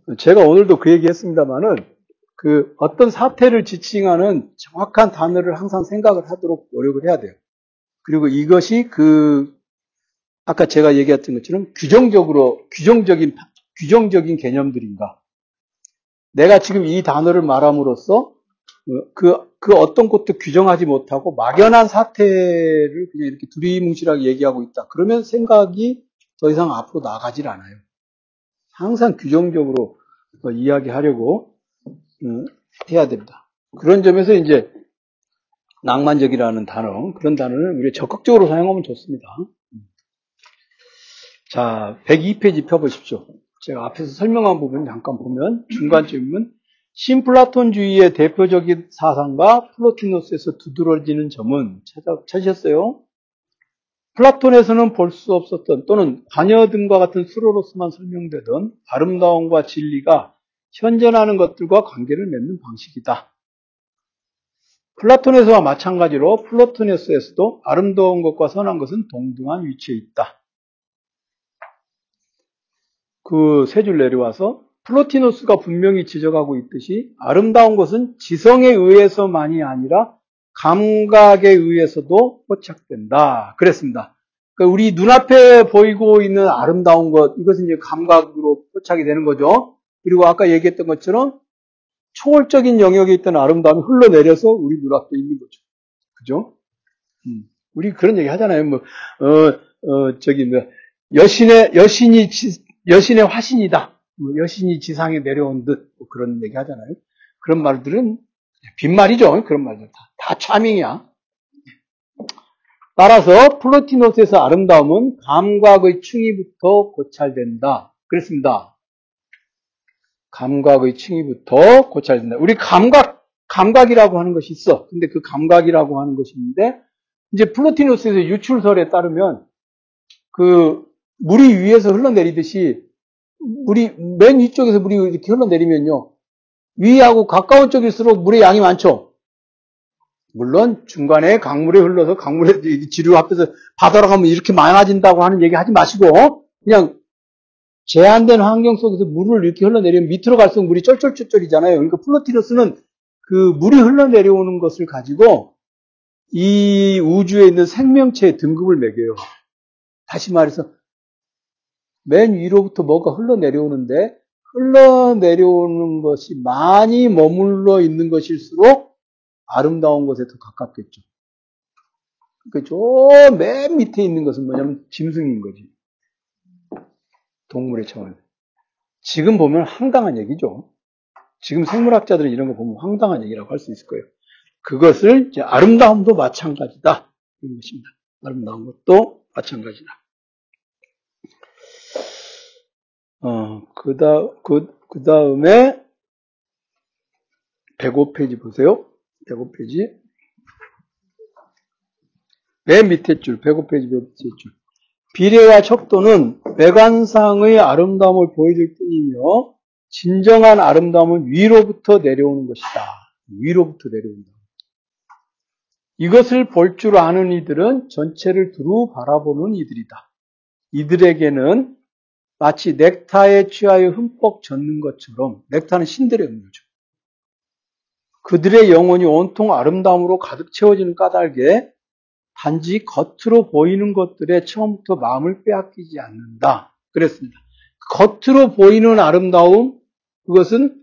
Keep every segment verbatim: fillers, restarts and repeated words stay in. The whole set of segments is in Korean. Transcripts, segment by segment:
제가 오늘도 그 얘기 했습니다만은, 그 어떤 사태를 지칭하는 정확한 단어를 항상 생각을 하도록 노력을 해야 돼요. 그리고 이것이 그, 아까 제가 얘기했던 것처럼 규정적으로, 규정적인, 규정적인 개념들인가. 내가 지금 이 단어를 말함으로써 그, 그 어떤 것도 규정하지 못하고 막연한 사태를 그냥 이렇게 두리뭉실하게 얘기하고 있다. 그러면 생각이 더 이상 앞으로 나가질 않아요. 항상 규정적으로 이야기하려고 해야 됩니다. 그런 점에서 이제 낭만적이라는 단어, 그런 단어를 우리가 적극적으로 사용하면 좋습니다. 자, 백이 페이지 펴보십시오. 제가 앞에서 설명한 부분 잠깐 보면 중간쯤은 신플라톤주의의 대표적인 사상가 플로티노스에서 두드러지는 점은 찾아, 찾으셨어요? 플라톤에서는 볼 수 없었던 또는 관여등과 같은 수로로서만 설명되던 아름다움과 진리가 현존하는 것들과 관계를 맺는 방식이다. 플라톤에서와 마찬가지로 플로토네스에서도 아름다운 것과 선한 것은 동등한 위치에 있다. 그 세 줄 내려와서 플로티노스가 분명히 지적하고 있듯이 아름다운 것은 지성에 의해서만이 아니라 감각에 의해서도 포착된다. 그랬습니다. 그러니까 우리 눈앞에 보이고 있는 아름다운 것, 이것은 이제 감각으로 포착이 되는 거죠. 그리고 아까 얘기했던 것처럼 초월적인 영역에 있던 아름다움이 흘러내려서 우리 눈앞에 있는 거죠. 그죠? 음, 우리 그런 얘기 하잖아요. 뭐, 어, 어, 저기, 뭐, 여신의, 여신이, 지, 여신의 화신이다. 뭐 여신이 지상에 내려온 듯, 뭐 그런 얘기 하잖아요. 그런 말들은 빈말이죠. 그런 말들. 다, 다 차밍이야. 따라서 플로티노스에서 아름다움은 감각의 층위부터 고찰된다. 그랬습니다. 감각의 층위부터 고찰된다. 우리 감각, 감각이라고 하는 것이 있어. 근데 그 감각이라고 하는 것이 있는데, 이제 플로티노스에서 유출설에 따르면, 그, 물이 위에서 흘러내리듯이, 물이, 맨 위쪽에서 물이 이렇게 흘러내리면요, 위하고 가까운 쪽일수록 물의 양이 많죠? 물론, 중간에 강물에 흘러서 강물에 지류 앞에서 바다로 가면 이렇게 많아진다고 하는 얘기 하지 마시고, 그냥, 제한된 환경 속에서 물을 이렇게 흘러내리면 밑으로 갈수록 물이 쩔쩔쩔쩔이잖아요. 그러니까 플로티노스는 그 물이 흘러내려오는 것을 가지고 이 우주에 있는 생명체의 등급을 매겨요. 다시 말해서 맨 위로부터 뭐가 흘러내려오는데 흘러내려오는 것이 많이 머물러 있는 것일수록 아름다운 것에 더 가깝겠죠. 그러니까 저 맨 밑에 있는 것은 뭐냐면 짐승인 거지. 동물의 차원. 지금 보면 황당한 얘기죠. 지금 생물학자들은 이런 거 보면 황당한 얘기라고 할 수 있을 거예요. 그것을 이제 아름다움도 마찬가지다. 이런 것입니다. 아름다운 것도 마찬가지다. 어, 그 다, 그, 그 다음에 백오 페이지 보세요. 백오 페이지. 맨 밑에 줄, 백오 페이지 맨 밑에 줄. 비례와 척도는 외관상의 아름다움을 보여줄 뿐이며 진정한 아름다움은 위로부터 내려오는 것이다. 위로부터 내려온다. 이것을 볼 줄 아는 이들은 전체를 두루 바라보는 이들이다. 이들에게는 마치 넥타에 취하여 흠뻑 젖는 것처럼, 넥타는 신들의 음료죠. 그들의 영혼이 온통 아름다움으로 가득 채워지는 까닭에 단지 겉으로 보이는 것들에 처음부터 마음을 빼앗기지 않는다. 그랬습니다. 겉으로 보이는 아름다움, 그것은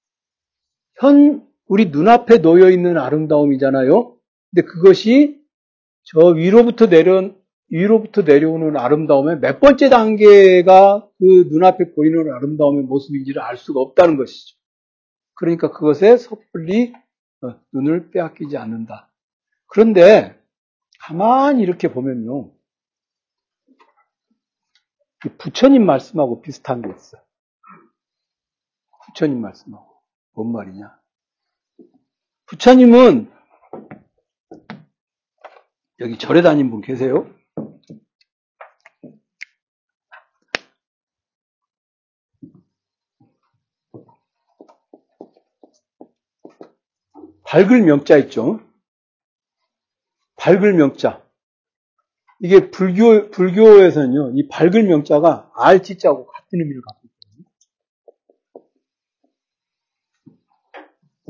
현 우리 눈앞에 놓여 있는 아름다움이잖아요. 근데 그것이 저 위로부터 내려 위로부터 내려오는 아름다움의 몇 번째 단계가 그 눈앞에 보이는 아름다움의 모습인지를 알 수가 없다는 것이죠. 그러니까 그것에 섣불리 눈을 빼앗기지 않는다. 그런데 가만히 이렇게 보면요, 부처님 말씀하고 비슷한 게 있어요. 부처님 말씀하고 뭔 말이냐? 부처님은 여기 절에 다닌 분 계세요? 밝을 명자 있죠? 밝을 명자. 이게 불교, 불교에서는요, 이 밝을 명자가 알지자하고 같은 의미를 갖고 있거든요.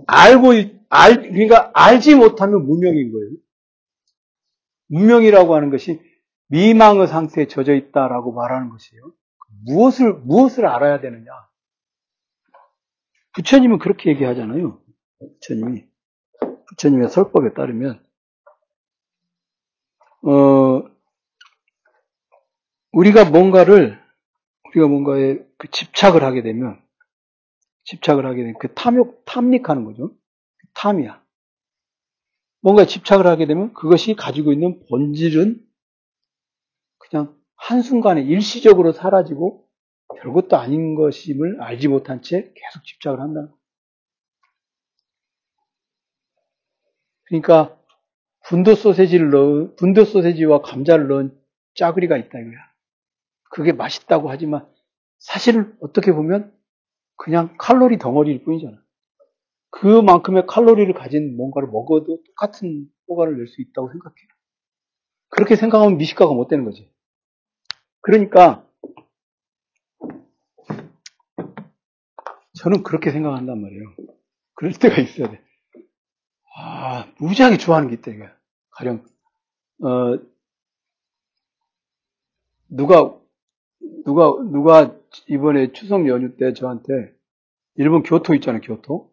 알고, 알, 그러니까 알지 못하면 무명인 거예요. 무명이라고 하는 것이 미망의 상태에 젖어 있다라고 말하는 것이에요. 무엇을, 무엇을 알아야 되느냐. 부처님은 그렇게 얘기하잖아요. 부처님이. 부처님의 설법에 따르면, 어, 우리가 뭔가를, 우리가 뭔가에 그 집착을 하게 되면, 집착을 하게 되면 그 탐욕, 탐닉하는 거죠. 탐이야. 뭔가에 집착을 하게 되면 그것이 가지고 있는 본질은 그냥 한순간에 일시적으로 사라지고 별것도 아닌 것임을 알지 못한 채 계속 집착을 한다. 그러니까 분도 소세지를 넣은, 분도 소세지와 감자를 넣은 짜글이가 있다 이거야. 그게 맛있다고 하지만 사실은 어떻게 보면 그냥 칼로리 덩어리일 뿐이잖아. 그만큼의 칼로리를 가진 뭔가를 먹어도 똑같은 효과를 낼 수 있다고 생각해. 그렇게 생각하면 미식가가 못 되는 거지. 그러니까 저는 그렇게 생각한단 말이에요. 그럴 때가 있어야 돼. 아, 무지하게 좋아하는 게 있다 이거야. 가령 어, 누가 누가 누가 이번에 추석 연휴 때 저한테 일본 교토 있잖아요, 교토.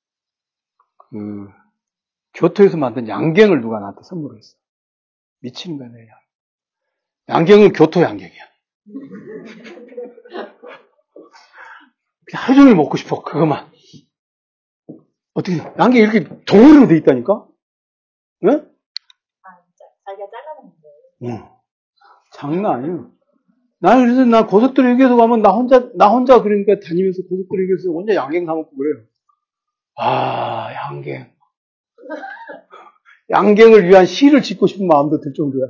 그 교토에서 만든 양갱을 누가 나한테 선물을 했어. 미치는 거야, 내가. 양갱은 교토 양갱이야. 그냥 하루 종일 먹고 싶어, 그것만. 어떻게, 양갱이 이렇게 덩어리로 돼 있다니까? 응? 아, 진짜. 자기가 잘라놓은 거예요. 응. 장난 아니에요. 나는 그래서 나 고속도로 휴게소 가면 나 혼자, 나 혼자 그러니까 다니면서 고속도로 휴게소 혼자 양갱 사먹고 그래요. 아, 양갱. 양갱을 위한 시를 짓고 싶은 마음도 들 정도야.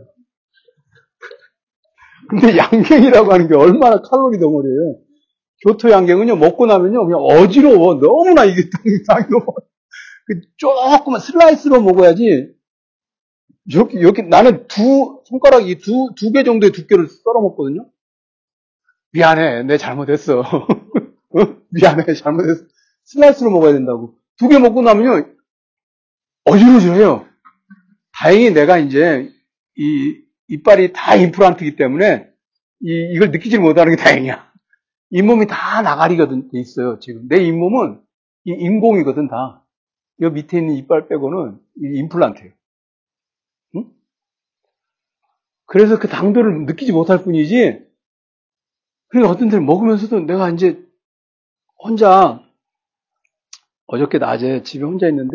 근데 양갱이라고 하는 게 얼마나 칼로리 덩어리예요. 교토 양갱은요, 먹고 나면요, 그냥 어지러워. 너무나 이게 당이 너무. 조금만 슬라이스로 먹어야지. 이렇게, 이렇게, 나는 두, 손가락이 두, 두 개 정도의 두께를 썰어 먹거든요? 미안해. 내 잘못했어. 어? 미안해. 잘못했어. 슬라이스로 먹어야 된다고. 두 개 먹고 나면요, 어지러워져요. 다행히 내가 이제, 이, 이빨이 다 임플란트이기 때문에, 이, 이걸 느끼지 못하는 게 다행이야. 잇몸이 다 나가리거든, 돼 있어요, 지금. 내 잇몸은, 이 인공이거든, 다. 이 밑에 있는 이빨 빼고는, 이 임플란트예요. 응? 그래서 그 당도를 느끼지 못할 뿐이지, 그러니까 어떤 데를 먹으면서도 내가 이제 혼자, 어저께 낮에 집에 혼자 있는데,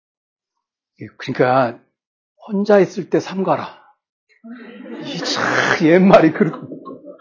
그러니까 혼자 있을 때 삼가라. 이 참 옛말이 그렇고.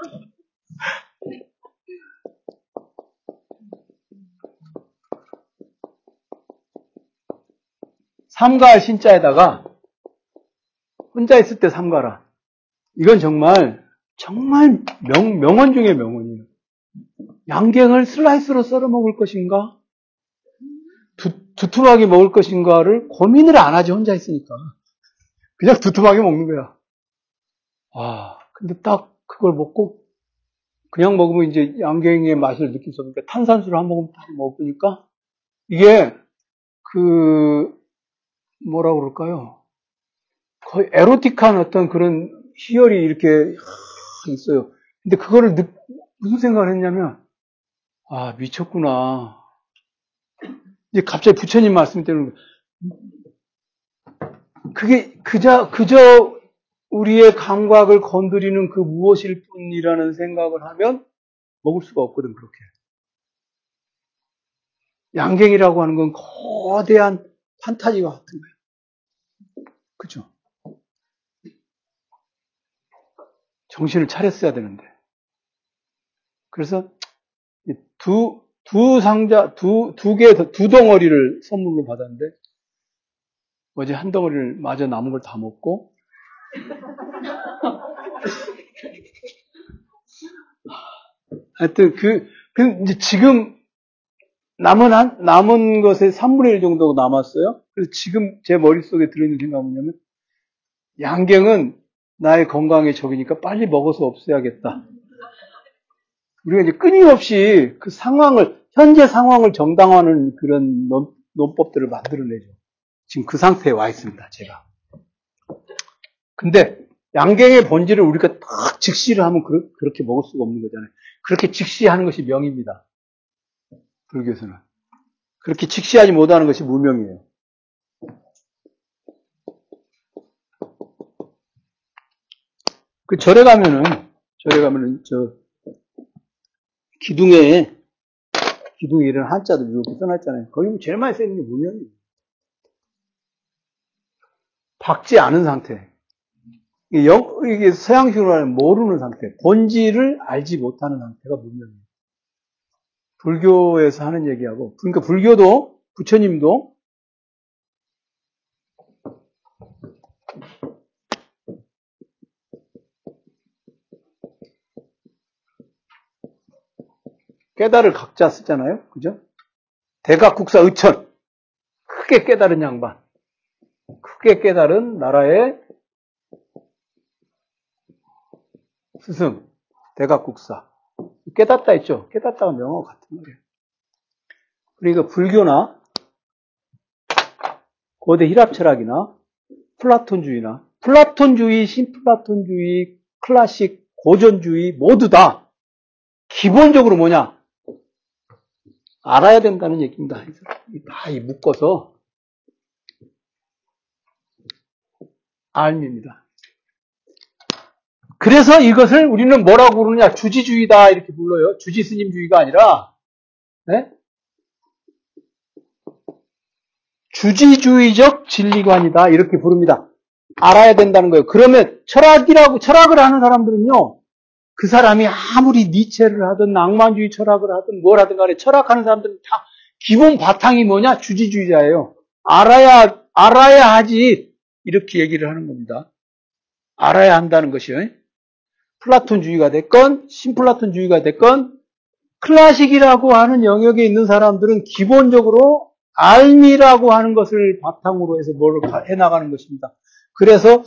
삼가할 신자에다가 혼자 있을 때 삼가라. 이건 정말 정말 명, 명언 중에 명언이에요. 양갱을 슬라이스로 썰어 먹을 것인가? 두, 두툼하게 먹을 것인가를 고민을 안 하지, 혼자 있으니까. 그냥 두툼하게 먹는 거야. 아, 근데 딱 그걸 먹고, 그냥 먹으면 이제 양갱의 맛을 느낄 수 없으니까 탄산수를 한 모금 딱 먹으니까, 이게, 그, 뭐라 그럴까요? 거의 에로틱한 어떤 그런 희열이 이렇게 있어요. 근데 그거를 느, 무슨 생각을 했냐면, 아, 미쳤구나. 이제 갑자기 부처님 말씀 때문에, 그게 그저, 그저 우리의 감각을 건드리는 그 무엇일 뿐이라는 생각을 하면 먹을 수가 없거든, 그렇게. 양갱이라고 하는 건 거대한 판타지와 같은 거예요. 그죠? 정신을 차렸어야 되는데. 그래서 두, 두 상자, 두, 두 개, 두 덩어리를 선물로 받았는데, 어제 한 덩어리를 마저 남은 걸 다 먹고, 하여튼 그, 그, 이제 지금 남은 한, 남은 것의 삼분의 일 정도 남았어요. 그래서 지금 제 머릿속에 들어있는 생각은 뭐냐면, 양갱은 나의 건강에 적이니까 빨리 먹어서 없애야겠다. 우리가 이제 끊임없이 그 상황을, 현재 상황을 정당화하는 그런 논법들을 만들어내죠. 지금 그 상태에 와 있습니다, 제가. 근데 양갱의 본질을 우리가 딱 직시를 하면 그, 그렇게 먹을 수가 없는 거잖아요. 그렇게 직시하는 것이 명입니다. 불교에서는. 그렇게 직시하지 못하는 것이 무명이에요. 그 절에 가면은, 절에 가면은, 저, 기둥에, 기둥에 이런 한자도 이렇게 써놨잖아요. 거기 제일 많이 쓰이는 게 무명이에요. 박지 않은 상태. 이게 서양식으로 하면 모르는 상태. 본질을 알지 못하는 상태가 무명이에요. 불교에서 하는 얘기하고, 그러니까 불교도, 부처님도, 깨달을 각자 쓰잖아요. 그죠? 대각국사 의천. 크게 깨달은 양반. 크게 깨달은 나라의 스승. 대각국사. 깨닫다 했죠. 깨닫다가 명어가 같은 말이에요. 그러니까 불교나 고대 히랍 철학이나 플라톤주의나 플라톤주의, 신플라톤주의, 클래식, 고전주의 모두 다 기본적으로 뭐냐? 알아야 된다는 얘기입니다. 다 묶어서 알미입니다. 그래서 이것을 우리는 뭐라고 부르느냐? 주지주의다 이렇게 불러요. 주지스님주의가 아니라 네? 주지주의적 진리관이다 이렇게 부릅니다. 알아야 된다는 거예요. 그러면 철학이라고 철학을 하는 사람들은요. 그 사람이 아무리 니체를 하든 낭만주의 철학을 하든 뭘 하든 간에 철학하는 사람들은 다 기본 바탕이 뭐냐? 주지주의자예요. 알아야 알아야 하지 이렇게 얘기를 하는 겁니다. 알아야 한다는 것이요. 플라톤주의가 됐건 신플라톤주의가 됐건 클래식이라고 하는 영역에 있는 사람들은 기본적으로 알미라고 하는 것을 바탕으로 해서 뭘 해나가는 것입니다. 그래서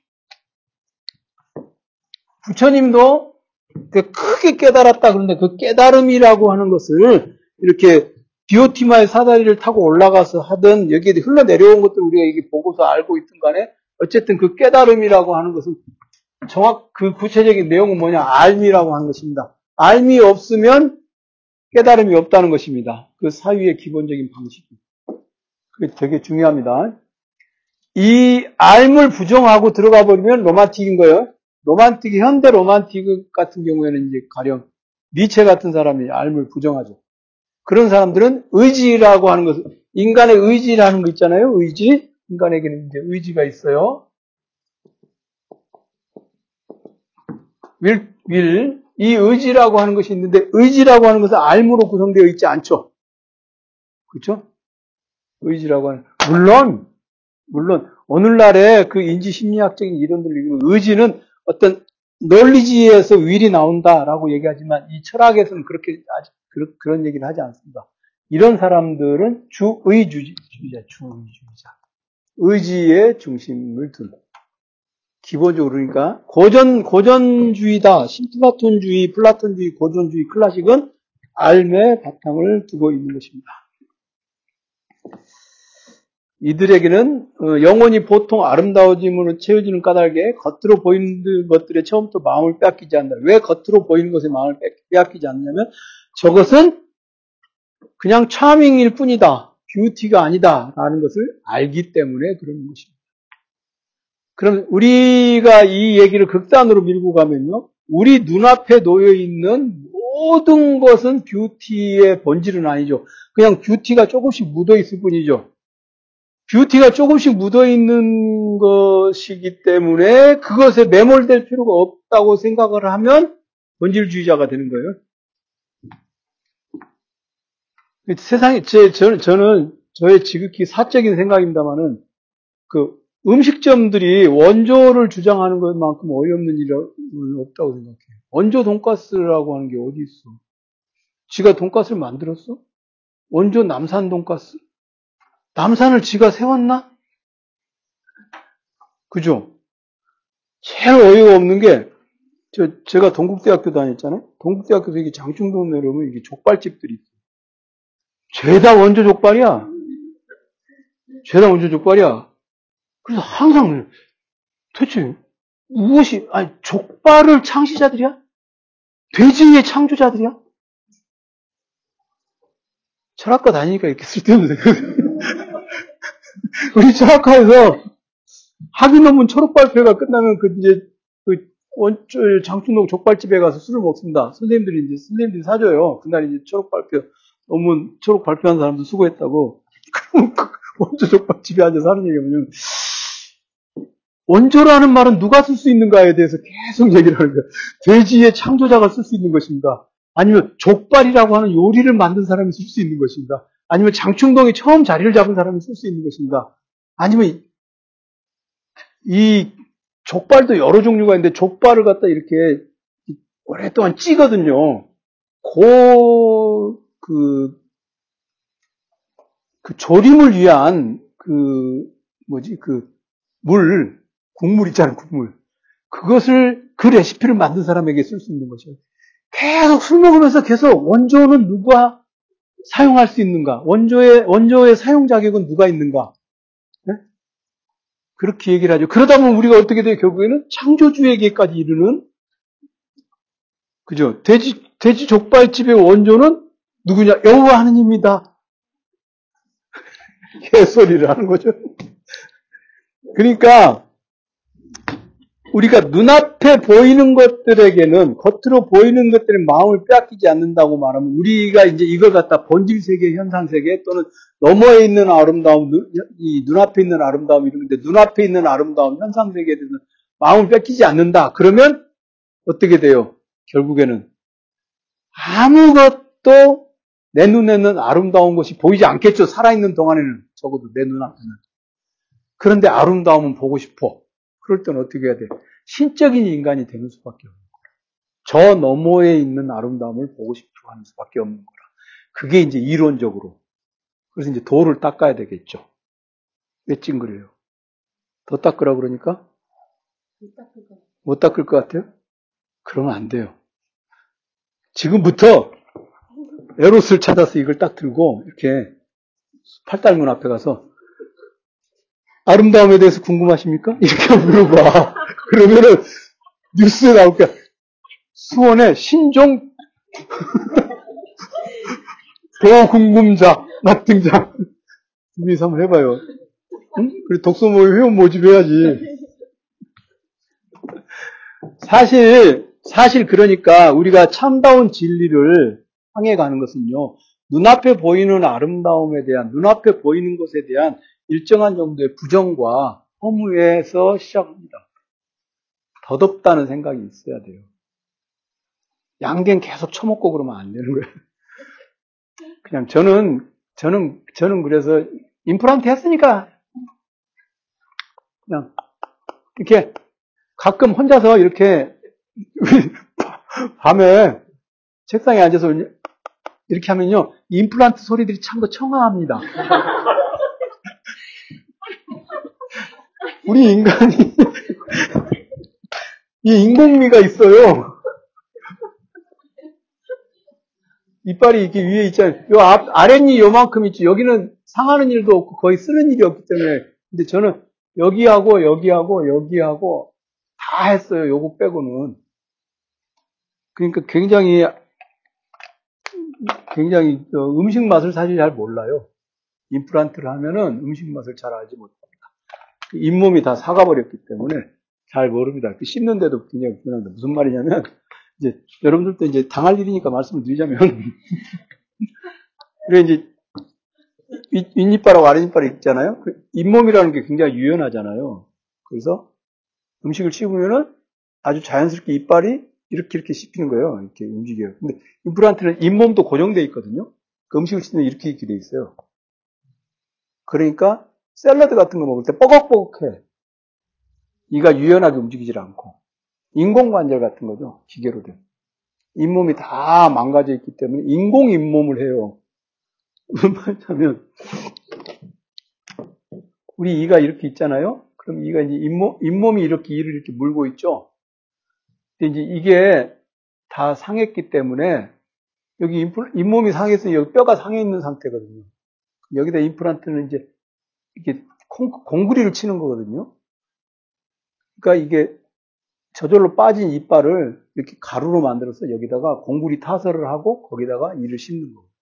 부처님도 크게 깨달았다 그런데 그 깨달음이라고 하는 것을 이렇게 디오티마의 사다리를 타고 올라가서 하든 여기에 흘러내려온 것들 우리가 이게 보고서 알고 있든 간에 어쨌든 그 깨달음이라고 하는 것은 정확 그 구체적인 내용은 뭐냐? 알미라고 하는 것입니다. 알미 없으면 깨달음이 없다는 것입니다. 그 사유의 기본적인 방식이. 그게 되게 중요합니다. 이 알물 부정하고 들어가 버리면 로만틱인 거예요. 로만틱, 현대 로만틱 같은 경우에는 이제 가령 니체 같은 사람이 알물 부정하죠. 그런 사람들은 의지라고 하는 것은 인간의 의지라는 거 있잖아요. 의지. 인간에게는 이제 의지가 있어요. 윌, 윌. 이 의지라고 하는 것이 있는데 의지라고 하는 것은 알무로 구성되어 있지 않죠. 그렇죠? 의지라고 하는 물론 물론 오늘날의 그 인지 심리학적인 이론들 의지는 어떤 논리지에서 윌이 나온다라고 얘기하지만 이 철학에서는 그렇게 아직 그런, 그런 얘기를 하지 않습니다. 이런 사람들은 주의주의자, 주의주의자. 의지의 중심을 둔. 기본적으로 그러니까 고전 고전주의다. 신플라톤주의, 플라톤주의, 고전주의, 클래식은 알매 바탕을 두고 있는 것입니다. 이들에게는 영혼이 보통 아름다워짐으로 채워지는 까닭에 겉으로 보이는 것들에 처음부터 마음을 빼앗기지 않는다. 왜 겉으로 보이는 것에 마음을 빼앗기지 않느냐면 저것은 그냥 차밍일 뿐이다. 뷰티가 아니다라는 것을 알기 때문에 그런 것입니다. 그럼 우리가 이 얘기를 극단으로 밀고 가면요. 우리 눈앞에 놓여 있는 모든 것은 뷰티의 본질은 아니죠. 그냥 뷰티가 조금씩 묻어 있을 뿐이죠. 뷰티가 조금씩 묻어 있는 것이기 때문에 그것에 매몰될 필요가 없다고 생각을 하면 본질주의자가 되는 거예요. 세상에, 제, 저는, 저는, 저의 지극히 사적인 생각입니다만은, 그, 음식점들이 원조를 주장하는 것만큼 어이없는 일은 없다고 생각해요. 원조 돈가스라고 하는 게 어디 있어? 지가 돈가스를 만들었어? 원조 남산 돈가스? 남산을 지가 세웠나? 그죠? 제일 어이가 없는 게, 저, 제가 동국대학교 다녔잖아요? 동국대학교에서 이게 장충동 내려오면 이게 족발집들이 있어요. 죄다 원조 족발이야. 죄다 원조 족발이야. 그래서 항상 도대체 무엇이 아니 족발을 창시자들이야? 돼지의 창조자들이야? 철학과 다니니까 이렇게 쓸데없는 생각. 우리 철학과에서 학위 논문 초록 발표가 끝나면 그 이제 그 원조 장충동 족발집에 가서 술을 먹습니다. 선생님들이 이제 선생님들이 사줘요. 그날 이제 초록 발표 논문 초록 발표한 사람도 수고했다고. 그럼 그 원조 족발집에 앉아서 하는 얘기가 뭐냐면 원조라는 말은 누가 쓸 수 있는가에 대해서 계속 얘기를 하는 거예요. 돼지의 창조자가 쓸 수 있는 것인가? 아니면 족발이라고 하는 요리를 만든 사람이 쓸 수 있는 것인가? 아니면 장충동이 처음 자리를 잡은 사람이 쓸 수 있는 것인가? 아니면 이 족발도 여러 종류가 있는데 족발을 갖다 이렇게 오랫동안 찌거든요. 그, 그, 그 조림을 위한 그 뭐지 그 물, 국물 있잖아요, 국물. 그것을 그 레시피를 만든 사람에게 쓸 수 있는 거죠. 계속 술 먹으면서 계속 원조는 누가 사용할 수 있는가? 원조의 원조의 사용 자격은 누가 있는가? 네? 그렇게 얘기를 하죠. 그러다 보면 우리가 어떻게 돼요? 결국에는 창조주에게까지 이르는, 그죠? 돼지, 돼지 족발집의 원조는 누구냐? 여호와 하느님이다. 개소리를 하는 거죠. 그러니까, 우리가 눈앞에 보이는 것들에게는, 겉으로 보이는 것들에 마음을 빼앗기지 않는다고 말하면, 우리가 이제 이걸 갖다 본질세계, 현상세계, 또는 너머에 있는 아름다움, 이 눈앞에 있는 아름다움 이러는데, 눈앞에 있는 아름다움, 현상세계에 대해서 마음을 뺏기지 않는다. 그러면, 어떻게 돼요? 결국에는, 아무것도 내 눈에는 아름다운 것이 보이지 않겠죠. 살아있는 동안에는. 적어도 내 눈앞에는. 그런데 아름다움은 보고 싶어. 그럴 때는 어떻게 해야 돼? 신적인 인간이 되는 수밖에 없는 거라. 저 너머에 있는 아름다움을 보고 싶어 하는 수밖에 없는 거라. 그게 이제 이론적으로. 그래서 이제 돌을 닦아야 되겠죠. 왜 찡그려요? 더 닦으라 그러니까? 못 닦을 것 같아요? 그러면 안 돼요. 지금부터 에롯을 찾아서 이걸 딱 들고 이렇게 팔달문 앞에 가서 아름다움에 대해서 궁금하십니까? 이렇게 물어봐. 그러면은 뉴스에 나올 거야. 수원의 신종 보궁금자 낙등장. 준비해서 한번 해봐요. 응? 그래 독서 모임 회원 모집해야지. 사실 사실 그러니까 우리가 참다운 진리를 향해 가는 것은요. 눈앞에 보이는 아름다움에 대한, 눈앞에 보이는 것에 대한 일정한 정도의 부정과 허무에서 시작합니다. 덧없다는 생각이 있어야 돼요. 양갱 계속 처먹고 그러면 안 되는 거예요. 그냥 저는, 저는, 저는 그래서 임플란트 했으니까 그냥 이렇게 가끔 혼자서 이렇게 밤에 책상에 앉아서 이렇게 하면요. 임플란트 소리들이 참고 청아합니다. 우리 인간이 이 인공미가 있어요. 이빨이 이렇게 위에 있잖아요. 요 앞, 아랫니 요만큼 있죠. 여기는 상하는 일도 없고 거의 쓰는 일이 없기 때문에. 근데 저는 여기하고 여기하고 여기하고 다 했어요. 요거 빼고는. 그러니까 굉장히 굉장히 음식 맛을 사실 잘 몰라요. 임플란트를 하면은 음식 맛을 잘 알지 못합니다. 잇몸이 다 사가버렸기 때문에 잘 모릅니다. 씹는데도 굉장히 불편합니다. 무슨 말이냐면, 이제, 여러분들도 이제 당할 일이니까 말씀을 드리자면, 그래, 이제, 윗이빨하고 아랫이빨이 있잖아요? 그 잇몸이라는 게 굉장히 유연하잖아요. 그래서 음식을 씹으면은 아주 자연스럽게 이빨이 이렇게 이렇게 씹히는 거예요. 이렇게 움직여요. 근데 임플란트는 잇몸도 고정되어 있거든요. 그 음식을 씹으면 이렇게 이렇게 돼 있어요. 그러니까 샐러드 같은 거 먹을 때 뻐걱뻐걱해. 이가 유연하게 움직이질 않고. 인공관절 같은 거죠. 기계로 된. 잇몸이 다 망가져 있기 때문에 인공 잇몸을 해요. 무슨 말이냐면 우리 이가 이렇게 있잖아요. 그럼 이가 이제 잇몸, 잇몸이 이렇게 이를 이렇게 물고 있죠. 근데 이제 이게 다 상했기 때문에 여기 잇몸이 상해서 여기 뼈가 상해 있는 상태거든요. 여기다 임플란트는 이제 이게 콩, 공구리를 치는 거거든요. 그러니까 이게 저절로 빠진 이빨을 이렇게 가루로 만들어서 여기다가 공구리 타설을 하고 거기다가 이를 씹는 거예요.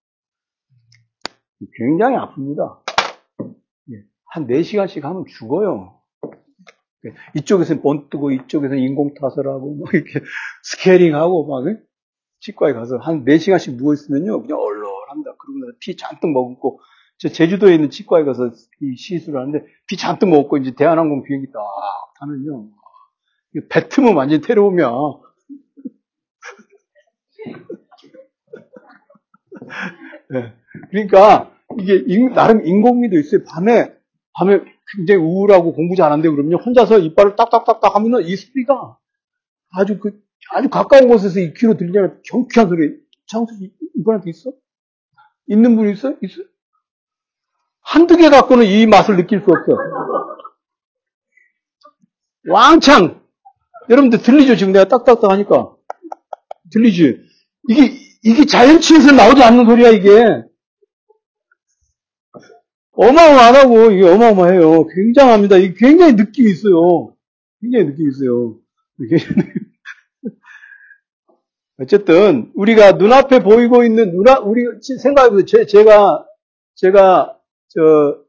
굉장히 아픕니다. 한 네 시간씩 하면 죽어요. 이쪽에서는 번 뜨고 이쪽에서는 인공 타설하고 막 이렇게 스케일링하고 막 치과에 가서 한 네 시간씩 누워 있으면요 그냥 얼얼합니다. 그러고 나서 피 잔뜩 먹고 저 제주도에 있는 치과에 가서 이 시술을 하는데 피 잔뜩 먹고 이제 대한항공 비행기 딱 타면요 배 틈은 완전히 테러오면 네. 그러니까 이게 인, 나름 인공미도 있어요. 밤에 밤에 굉장히 우울하고 공부 잘한대 그러면 혼자서 이빨을 딱딱딱딱 하면은 이 소리가 아주 그 아주 가까운 곳에서 이 귀로 들리잖아요. 경쾌한 소리. 장수 이분한테 있어? 있는 분 있어? 있어? 한두 개 갖고는 이 맛을 느낄 수 없어. 왕창! 여러분들 들리죠? 지금 내가 딱딱딱 하니까. 들리지? 이게, 이게 자연치에서 나오지 않는 소리야, 이게. 어마어마하다고, 이게 어마어마해요. 굉장합니다. 이게 굉장히 느낌이 있어요. 굉장히 느낌이 있어요. 어쨌든, 우리가 눈앞에 보이고 있는, 눈 앞, 우리, 생각해보세요. 제가, 제가, 저,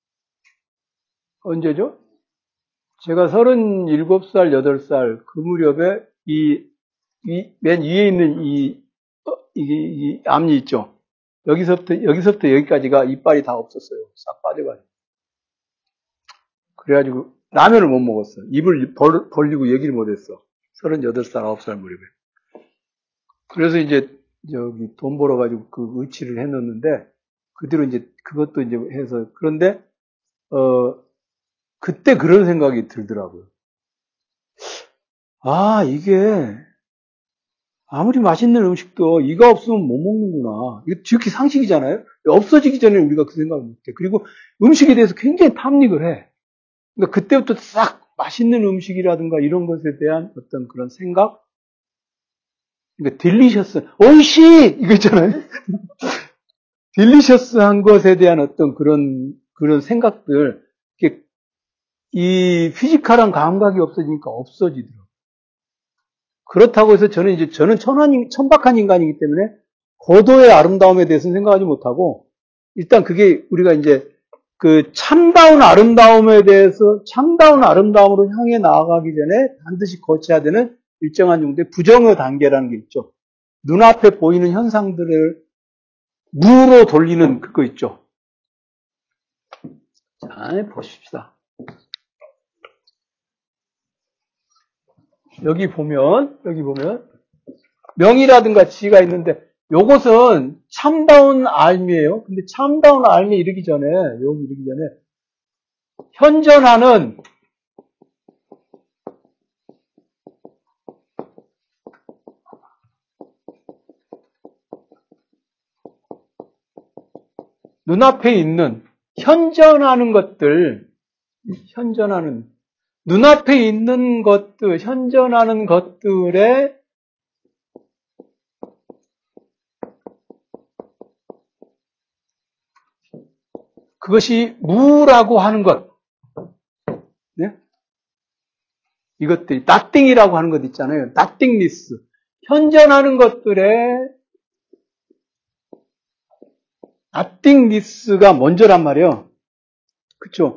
언제죠? 제가 서른일곱 살, 여덟 살, 그 무렵에 이, 이, 맨 위에 있는 이, 어, 이게, 이 앞니 있죠? 여기서부터, 여기서부터 여기까지가 이빨이 다 없었어요. 싹 빠져가지고. 그래가지고, 라면을 못 먹었어. 입을 벌, 벌리고 얘기를 못 했어. 서른여덟 살, 아홉 살 무렵에. 그래서 이제, 저기, 돈 벌어가지고 그 의치를 해놓는데, 그 뒤로 이제, 그것도 이제 해서, 그런데, 어, 그때 그런 생각이 들더라고요. 아, 이게, 아무리 맛있는 음식도 이가 없으면 못 먹는구나. 이거 지극히 상식이잖아요? 없어지기 전에 우리가 그 생각을 못해. 그리고 음식에 대해서 굉장히 탐닉을 해. 그러니까 그때부터 싹 맛있는 음식이라든가 이런 것에 대한 어떤 그런 생각? 그러니까 딜리셔스, 오이시! 이거 있잖아요? 딜리셔스한 것에 대한 어떤 그런, 그런 생각들. 이 피지컬한 감각이 없어지니까 없어지더라고요. 그렇다고 해서 저는 이제, 저는 천한, 천박한 인간이기 때문에 고도의 아름다움에 대해서는 생각하지 못하고, 일단 그게 우리가 이제 그 참다운 아름다움에 대해서, 참다운 아름다움으로 향해 나아가기 전에 반드시 거쳐야 되는 일정한 정도의 부정의 단계라는 게 있죠. 눈앞에 보이는 현상들을 무로 돌리는 그거 있죠. 자, 보십시다. 여기 보면, 여기 보면, 명이라든가 지가 있는데, 요것은 참다운 알미예요. 근데 참다운 알미 이르기 전에, 여기 이르기 전에, 현전하는, 눈앞에 있는, 현전하는 것들, 현전하는, 눈앞에 있는 것들, 현전하는 것들의 그것이 무라고 하는 것. 네? 이것들이 nothing이라고 하는 것 있잖아요. nothingness. 현전하는 것들의 nothingness가 먼저란 말이에요. 그렇죠?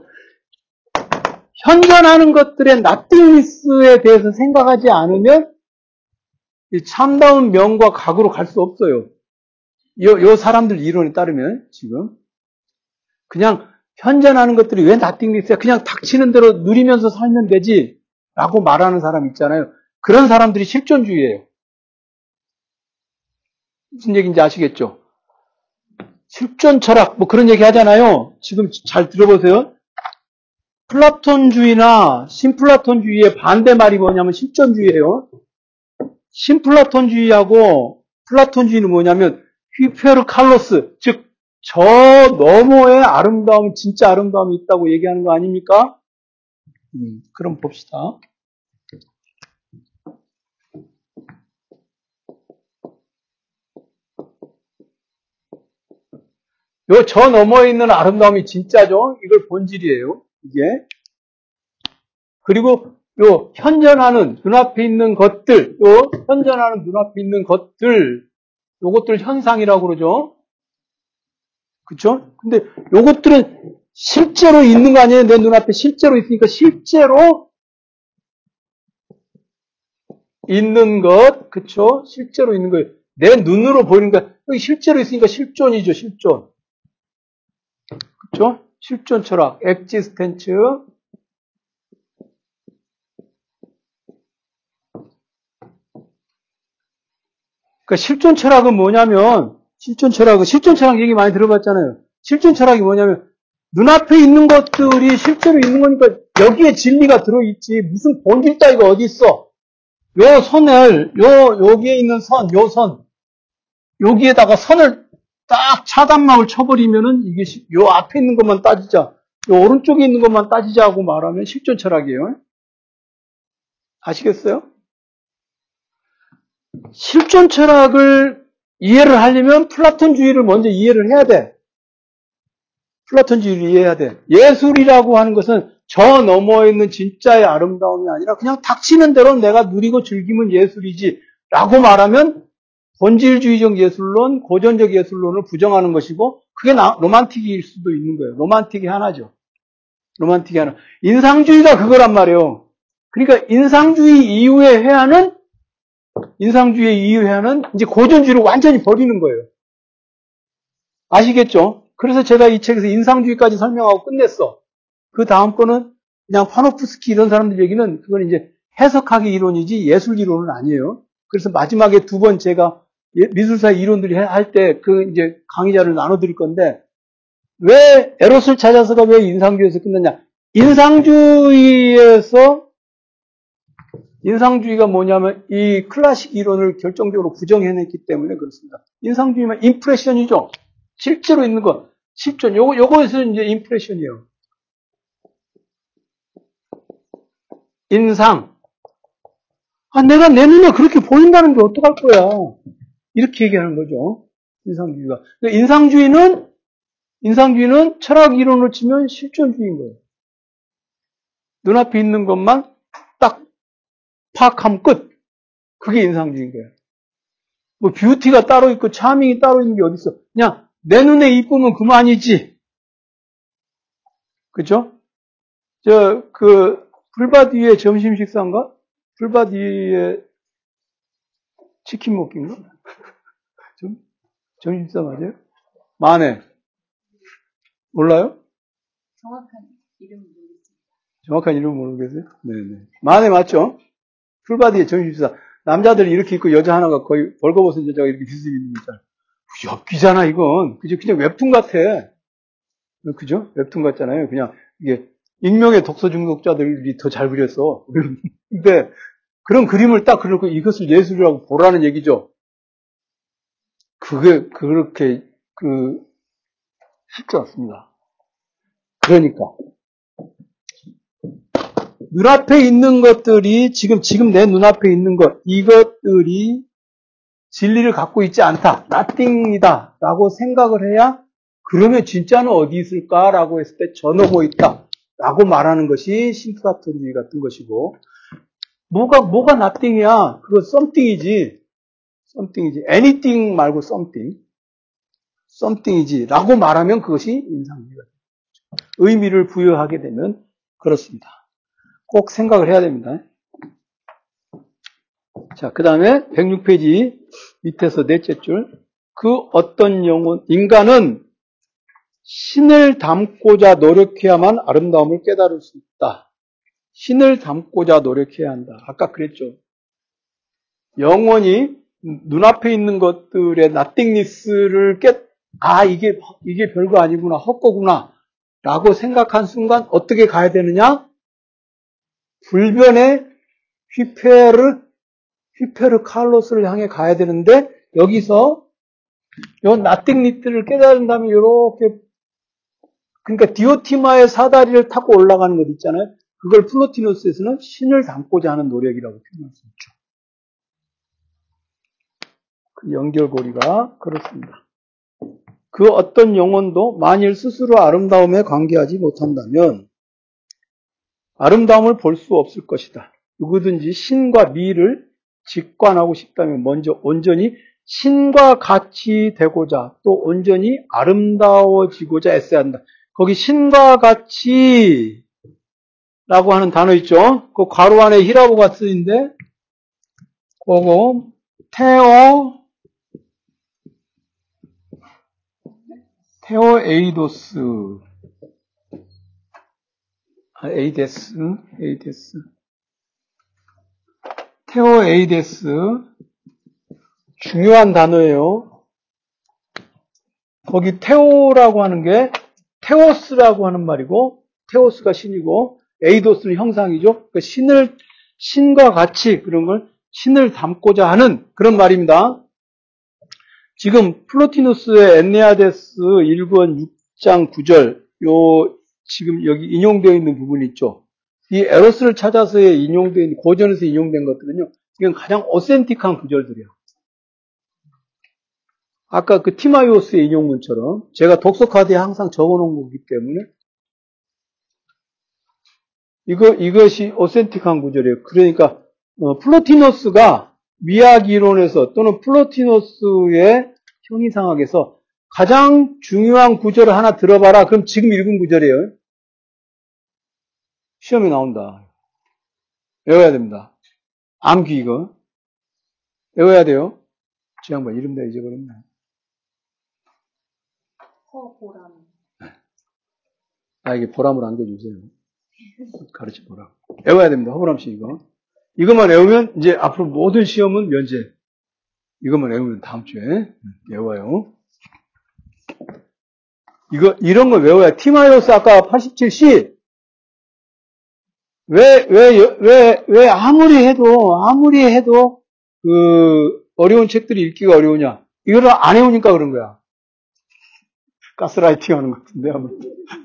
현전하는 것들의 nothingness에 대해서 생각하지 않으면 이 참다운 명과 각으로 갈 수 없어요. 요, 요 사람들 이론에 따르면 지금 그냥 현전하는 것들이 왜 nothingness야? 그냥 닥치는 대로 누리면서 살면 되지 라고 말하는 사람 있잖아요. 그런 사람들이 실존주의예요. 무슨 얘기인지 아시겠죠? 실존 철학 뭐 그런 얘기 하잖아요. 지금 잘 들어보세요. 플라톤주의나 신플라톤주의의 반대말이 뭐냐면 실존주의예요. 신플라톤주의하고 플라톤주의는 뭐냐면 휘페르칼로스, 즉 저 너머의 아름다움, 진짜 아름다움이 있다고 얘기하는 거 아닙니까? 음, 그럼 봅시다. 요 저 너머에 있는 아름다움이 진짜죠. 이걸 본질이에요. 이게. 그리고 요 현존하는 눈앞에 있는 것들, 요 현존하는 눈앞에 있는 것들, 요것들 현상이라고 그러죠. 그쵸? 근데 요것들은 실제로 있는 거 아니에요? 내 눈앞에 실제로 있으니까 실제로 있는 것, 그쵸? 실제로 있는 거예요. 내 눈으로 보이는 거, 여기 실제로 있으니까 실존이죠, 실존. 그쵸? 실존 철학, 엑지스텐츠. 그러니까 실존 철학은 뭐냐면, 실존 철학은, 실존 철학 얘기 많이 들어봤잖아요. 실존 철학이 뭐냐면, 눈앞에 있는 것들이 실제로 있는 거니까 여기에 진리가 들어있지. 무슨 본질 따위가 어디 있어? 요 선을, 요, 여기에 있는 선, 요 선, 여기에다가 선을 딱 차단막을 쳐버리면은 이게 요 앞에 있는 것만 따지자. 요 오른쪽에 있는 것만 따지자고 말하면 실존 철학이에요. 아시겠어요? 실존 철학을 이해를 하려면 플라톤주의를 먼저 이해를 해야 돼. 플라톤주의를 이해해야 돼. 예술이라고 하는 것은 저 너머에 있는 진짜의 아름다움이 아니라 그냥 닥치는 대로 내가 누리고 즐기면 예술이지 라고 말하면 본질주의적 예술론, 고전적 예술론을 부정하는 것이고 그게 나, 로만틱일 수도 있는 거예요. 로만틱이 하나죠. 로만틱이 하나. 인상주의가 그거란 말이에요. 그러니까 인상주의 이후의 회화는 인상주의 이후의 회화는 이제 고전주의를 완전히 버리는 거예요. 아시겠죠? 그래서 제가 이 책에서 인상주의까지 설명하고 끝냈어. 그 다음 거는 그냥 파노프스키 이런 사람들 얘기는 그건 이제 해석하기 이론이지 예술 이론은 아니에요. 그래서 마지막에 두 번 제가 미술사 이론들이 할 때 그 이제 강의자를 나눠드릴 건데 왜 에롯을 찾아서가 왜 인상주의에서 끝났냐? 인상주의에서 인상주의가 뭐냐면 이 클래식 이론을 결정적으로 부정해냈기 때문에 그렇습니다. 인상주의만 임프레션이죠. 실제로 있는 거, 실존. 요거 요거에서 이제 임프레션이에요. 인상. 아, 내가 내 눈에 그렇게 보인다는 게 어떡할 거야. 이렇게 얘기하는 거죠. 인상주의가. 인상주의는, 인상주의는 철학 이론을 치면 실존주의인 거예요. 눈앞에 있는 것만 딱 파악하면 끝. 그게 인상주의인 거예요. 뭐, 뷰티가 따로 있고, 차밍이 따로 있는 게 어딨어. 그냥, 내 눈에 이쁘면 그만이지. 그죠? 저, 그, 불바디의 점심 식사인가? 불바디의 치킨 먹기인가? 좀, 점심 식사 맞아요? 만에. 몰라요? 정확한 이름은 모르겠습니다. 정확한 이름 모르겠어요? 네네. 만에 맞죠? 풀바디의 점심 식사. 남자들이 이렇게 입고 여자 하나가 거의 벌거벗은 여자가 이렇게 비슷하게 입는 거 있잖아요. 엽기잖아, 이건. 그죠? 그냥 웹툰 같아. 그죠? 웹툰 같잖아요. 그냥 이게 익명의 독서 중독자들이 더 잘 그렸어. 근데 그런 그림을 딱 그려놓고 이것을 예술이라고 보라는 얘기죠. 그게 그렇게 그 쉽지 않습니다. 그러니까 눈앞에 있는 것들이 지금 지금 내 눈앞에 있는 것 이것들이 진리를 갖고 있지 않다, nothing이다 라고 생각을 해야 그러면 진짜는 어디 있을까라고 했을 때 저 너머에 있다 라고 말하는 것이 신플라톤주의 같은 것이고 뭐가 뭐가 nothing이야? 그거 something이지. something이지. anything 말고 something. something이지 라고 말하면 그것이 인상주의가 됩니다. 의미를 부여하게 되면 그렇습니다. 꼭 생각을 해야 됩니다. 자, 그 다음에 백육 페이지 밑에서 넷째 줄. 그 어떤 영혼, 인간은 신을 닮고자 노력해야만 아름다움을 깨달을 수 있다. 신을 닮고자 노력해야 한다. 아까 그랬죠. 영혼이 눈앞에 있는 것들의 nothingness를 깨, 아, 이게, 이게 별거 아니구나, 헛거구나, 라고 생각한 순간 어떻게 가야 되느냐? 불변의 휘페르, 휘페르 칼로스를 향해 가야 되는데, 여기서, 요 nothingness를 깨달은다면, 요렇게, 그러니까 디오티마의 사다리를 타고 올라가는 것 있잖아요. 그걸 플로티노스에서는 신을 닮고자 하는 노력이라고 표현할 수 있죠. 그 연결고리가 그렇습니다. 그 어떤 영혼도 만일 스스로 아름다움에 관계하지 못한다면 아름다움을 볼 수 없을 것이다. 누구든지 신과 미를 직관하고 싶다면 먼저 온전히 신과 같이 되고자 또 온전히 아름다워지고자 애써야 한다. 거기 신과 같이 라고 하는 단어 있죠? 그 괄호 안에 히라보가 쓰인데 그거 테오 테오 에이도스 아, 에이데스 에이데스 테오 에이데스 중요한 단어예요. 거기 테오라고 하는 게 테오스라고 하는 말이고 테오스가 신이고 에이도스는 형상이죠. 그러니까 신을 신과 같이 그런 걸 신을 닮고자 하는 그런 말입니다. 지금 플로티누스의 엔네아데스 일 권 육 장 구 절 요 지금 여기 인용되어 있는 부분이 있죠. 이 에로스를 찾아서의 인용되어 있는 고전에서 인용된 것들은요. 이건 가장 오센틱한 구절들이에요. 아까 그 티마이오스의 인용문처럼 제가 독서 카드에 항상 적어놓은 거기 때문에 이거 이것이 오센틱한 구절이에요. 그러니까 어, 플로티노스가 미학 이론에서 또는 플로티노스의 형이상학에서 가장 중요한 구절을 하나 들어봐라. 그럼 지금 읽은 구절이에요. 시험에 나온다. 외워야 됩니다. 암기 이거. 외워야 돼요. 지 양반 이름 다 잊어버렸네. 허보람. 나에게 보람을 안겨주세요. 가르쳐 보라. 외워야 됩니다. 허보람 씨 이거. 이것만 외우면 이제 앞으로 모든 시험은 면제. 이것만 외우면 다음 주에 외워요. 이거 이런 걸 외워야. 티마이오스 아까 팔십칠 시 왜 왜 왜 왜 아무리 해도 아무리 해도 그 어려운 책들이 읽기가 어려우냐? 이거를 안 해오니까 그런 거야. 가스라이팅 하는 것 같은데 아무튼.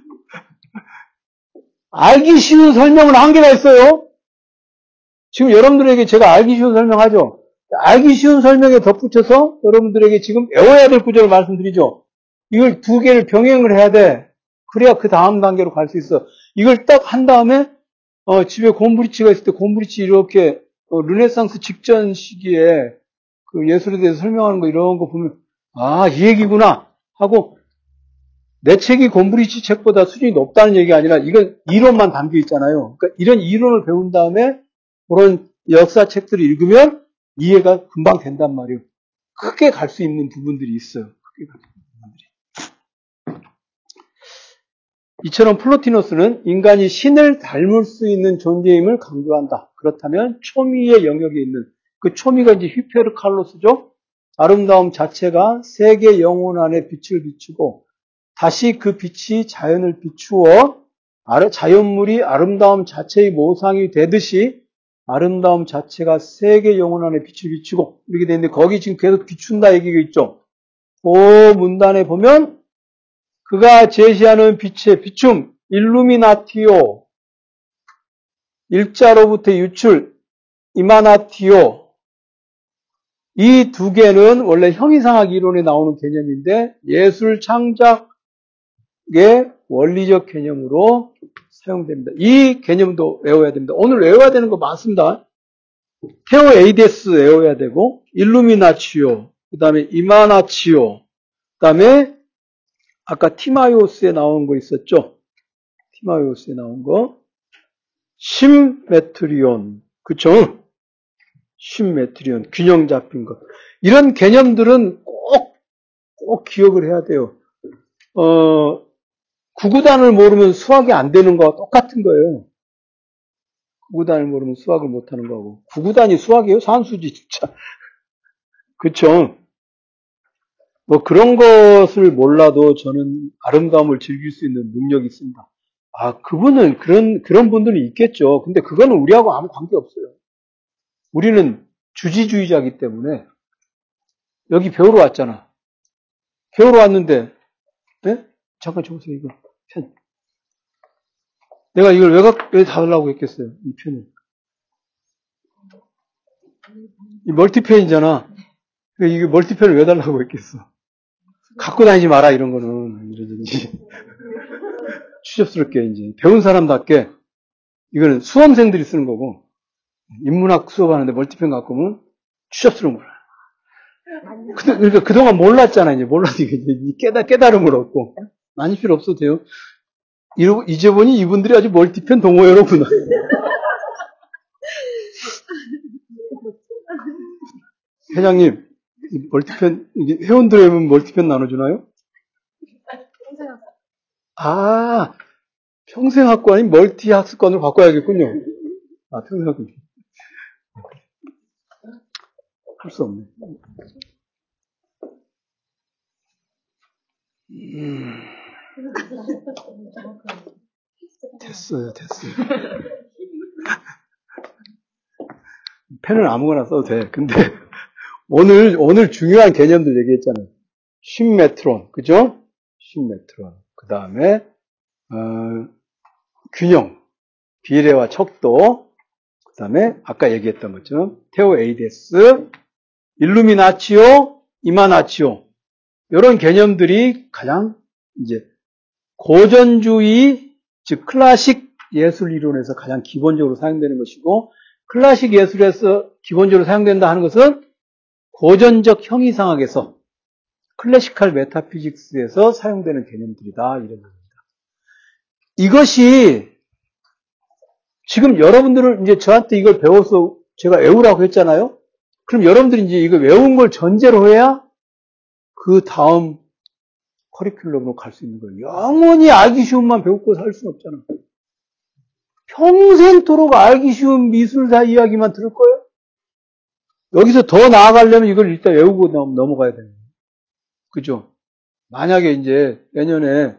알기 쉬운 설명은 한계가 있어요. 지금 여러분들에게 제가 알기 쉬운 설명하죠. 알기 쉬운 설명에 덧붙여서 여러분들에게 지금 외워야 될 구절을 말씀드리죠. 이걸 두 개를 병행을 해야 돼. 그래야 그 다음 단계로 갈 수 있어. 이걸 딱 한 다음에 어, 집에 곰브리치가 있을 때 곰브리치 이렇게 어, 르네상스 직전 시기에 그 예술에 대해서 설명하는 거 이런 거 보면 아, 이 얘기구나 하고 내 책이 곰브리치 책보다 수준이 높다는 얘기가 아니라 이건 이론만 담겨 있잖아요. 그러니까 이런 이론을 배운 다음에 그런 역사 책들을 읽으면 이해가 금방 된단 말이에요. 크게 갈 수 있는 부분들이 있어요. 크게 갈 수 있는 부분들이. 이처럼 플로티노스는 인간이 신을 닮을 수 있는 존재임을 강조한다. 그렇다면 초미의 영역에 있는 그 초미가 이제 히페르칼로스죠. 아름다움 자체가 세계 영혼 안에 빛을 비추고 다시 그 빛이 자연을 비추어 자연물이 아름다움 자체의 모상이 되듯이 아름다움 자체가 세계 영혼 안에 빛을 비추고 이렇게 되는데 거기 지금 계속 비춘다 얘기가 있죠. 그 문단에 보면 그가 제시하는 빛의 비춤, 일루미나티오, 일자로부터 유출, 이마나티오 이 두 개는 원래 형이상학 이론에 나오는 개념인데 예술 창작의 원리적 개념으로 사용됩니다. 이 개념도 외워야 됩니다. 오늘 외워야 되는 거 많습니다. 테오 에이데스 외워야 되고 일루미나치오, 그 다음에 이마나치오, 그 다음에 아까 티마이오스에 나온 거 있었죠? 티마이오스에 나온 거. 심메트리온. 그쵸? 심메트리온. 균형 잡힌 것. 이런 개념들은 꼭, 꼭 기억을 해야 돼요. 어, 구구단을 모르면 수학이 안 되는 거와 똑같은 거예요. 구구단을 모르면 수학을 못 하는 거하고. 구구단이 수학이에요? 산수지, 진짜. 그쵸? 뭐 그런 것을 몰라도 저는 아름다움을 즐길 수 있는 능력이 있습니다. 아, 그분은 그런, 그런 분들이 있겠죠. 근데 그거는 우리하고 아무 관계 없어요. 우리는 주지주의자이기 때문에 여기 배우러 왔잖아. 배우러 왔는데, 네? 잠깐 줘보세요, 이거. 펜. 내가 이걸 왜, 갖, 왜 달라고 했겠어요, 이 펜을. 이 멀티펜이잖아. 이게 멀티펜을 왜 달라고 했겠어. 갖고 다니지 마라, 이런 거는. 이러든지. 추접스럽게, 이제. 배운 사람답게, 이거는 수험생들이 쓰는 거고, 인문학 수업하는데 멀티펜 갖고 오면 추접스러운 거야. 근데, 그러니까 그동안 몰랐잖아, 이제. 몰라서 이제 깨달, 깨달음을 얻고. 많이 필요 없어도 돼요. 이제 보니 이분들이 아주 멀티펜 동호회로구나. 회장님, 멀티펜, 이게 회원들에면 멀티펜 나눠주나요? 아, 평생학과 아닌 멀티학습관으로 바꿔야겠군요. 아, 평생학과. 할 수 없네. 음. 됐어요, 됐어요. 펜은 아무거나 써도 돼. 근데 오늘 오늘 중요한 개념들 얘기했잖아요. 쉰메트론, 그죠? 쉰메트론. 그 다음에 어, 균형, 비례와 척도. 그 다음에 아까 얘기했던 것처럼 테오에이데스, 일루미나치오, 이마나치오. 이런 개념들이 가장 이제 고전주의, 즉 클래식 예술 이론에서 가장 기본적으로 사용되는 것이고, 클래식 예술에서 기본적으로 사용된다 하는 것은 고전적 형이상학에서, 클래시컬 메타피직스에서 사용되는 개념들이다, 이런 겁니다. 이것이 지금 여러분들은 이제 저한테 이걸 배워서 제가 외우라고 했잖아요. 그럼 여러분들이 이제 이거 외운 걸 전제로 해야 그 다음 커리큘럼으로 갈 수 있는 거예요. 영원히 알기 쉬운만 배우고 살 수는 없잖아. 평생토록 알기 쉬운 미술사 이야기만 들을 거예요? 여기서 더 나아가려면 이걸 일단 외우고 넘어가야 되는 거예요. 그죠? 만약에 이제 내년에,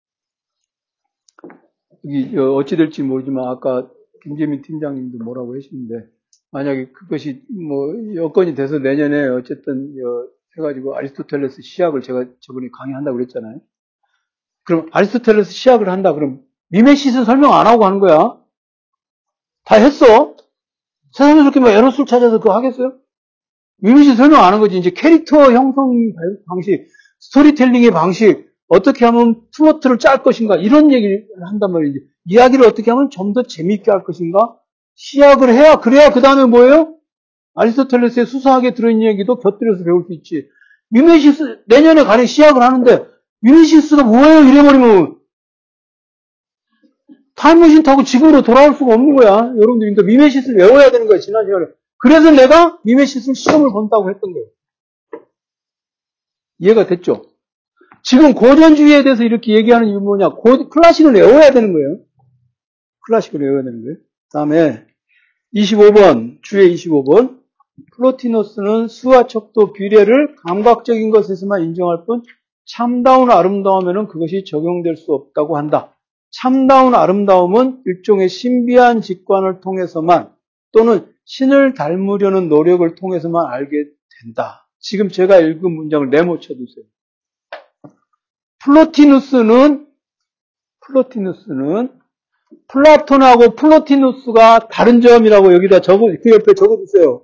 여기 어찌 될지 모르지만 아까 김재민 팀장님도 뭐라고 하시는데, 만약에 그것이 뭐 여건이 돼서 내년에 어쨌든 해가지고 아리스토텔레스 시학을 제가 저번에 강의한다고 그랬잖아요. 그럼 아리스토텔레스 시학을 한다 그럼 미메시스 설명 안 하고 하는 거야. 다 했어. 세상에서 그렇게 막 에로스를 찾아서 그거 하겠어요? 미메시스 설명 안 하는 거지. 이제 캐릭터 형성 방식, 스토리텔링의 방식, 어떻게 하면 플로트를 짤 것인가 이런 얘기를 한단 말이지. 이야기를 어떻게 하면 좀 더 재미있게 할 것인가 시학을 해야, 그래야 그 다음에 뭐예요? 아리스토텔레스의 수사학에 들어있는 얘기도 곁들여서 배울 수 있지. 미메시스 내년에 가령 시학을 하는데 미메시스가 뭐예요? 이래버리면 타임머신 타고 지금으로 돌아올 수가 없는 거야. 여러분들 그러니까 미메시스를 외워야 되는 거야. 지난 시간에. 그래서 내가 미메시스 시험을 본다고 했던 거예요. 이해가 됐죠? 지금 고전주의에 대해서 이렇게 얘기하는 이유는 뭐냐? 고, 클래식을 외워야 되는 거예요. 클래식을 외워야 되는 거예요. 그 다음에 이십오 번, 주의 이십오 번. 플로티노스는 수와 척도 비례를 감각적인 것에서만 인정할 뿐 참다운 아름다움에는 그것이 적용될 수 없다고 한다. 참다운 아름다움은 일종의 신비한 직관을 통해서만 또는 신을 닮으려는 노력을 통해서만 알게 된다. 지금 제가 읽은 문장을 메모 쳐두세요. 플로티누스는 플로티누스는 플라톤하고 플로티누스가 다른 점이라고 여기다 적어, 그 옆에 적어두세요.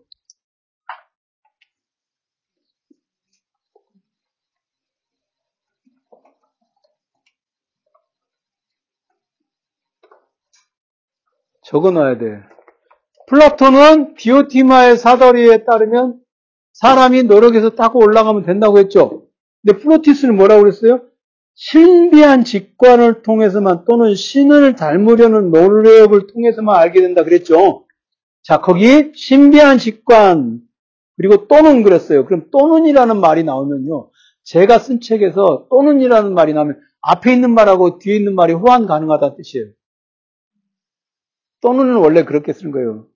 적어놔야 돼. 플라톤은 디오티마의 사다리에 따르면 사람이 노력해서 타고 올라가면 된다고 했죠. 근데 플로티스는 뭐라고 그랬어요? 신비한 직관을 통해서만 또는 신을 닮으려는 노력을 통해서만 알게 된다 그랬죠. 자, 거기 신비한 직관 그리고 또는 그랬어요. 그럼 또는이라는 말이 나오면요. 제가 쓴 책에서 또는이라는 말이 나오면 앞에 있는 말하고 뒤에 있는 말이 호환 가능하다는 뜻이에요. 또는은 원래 그렇게 쓰는 거예요.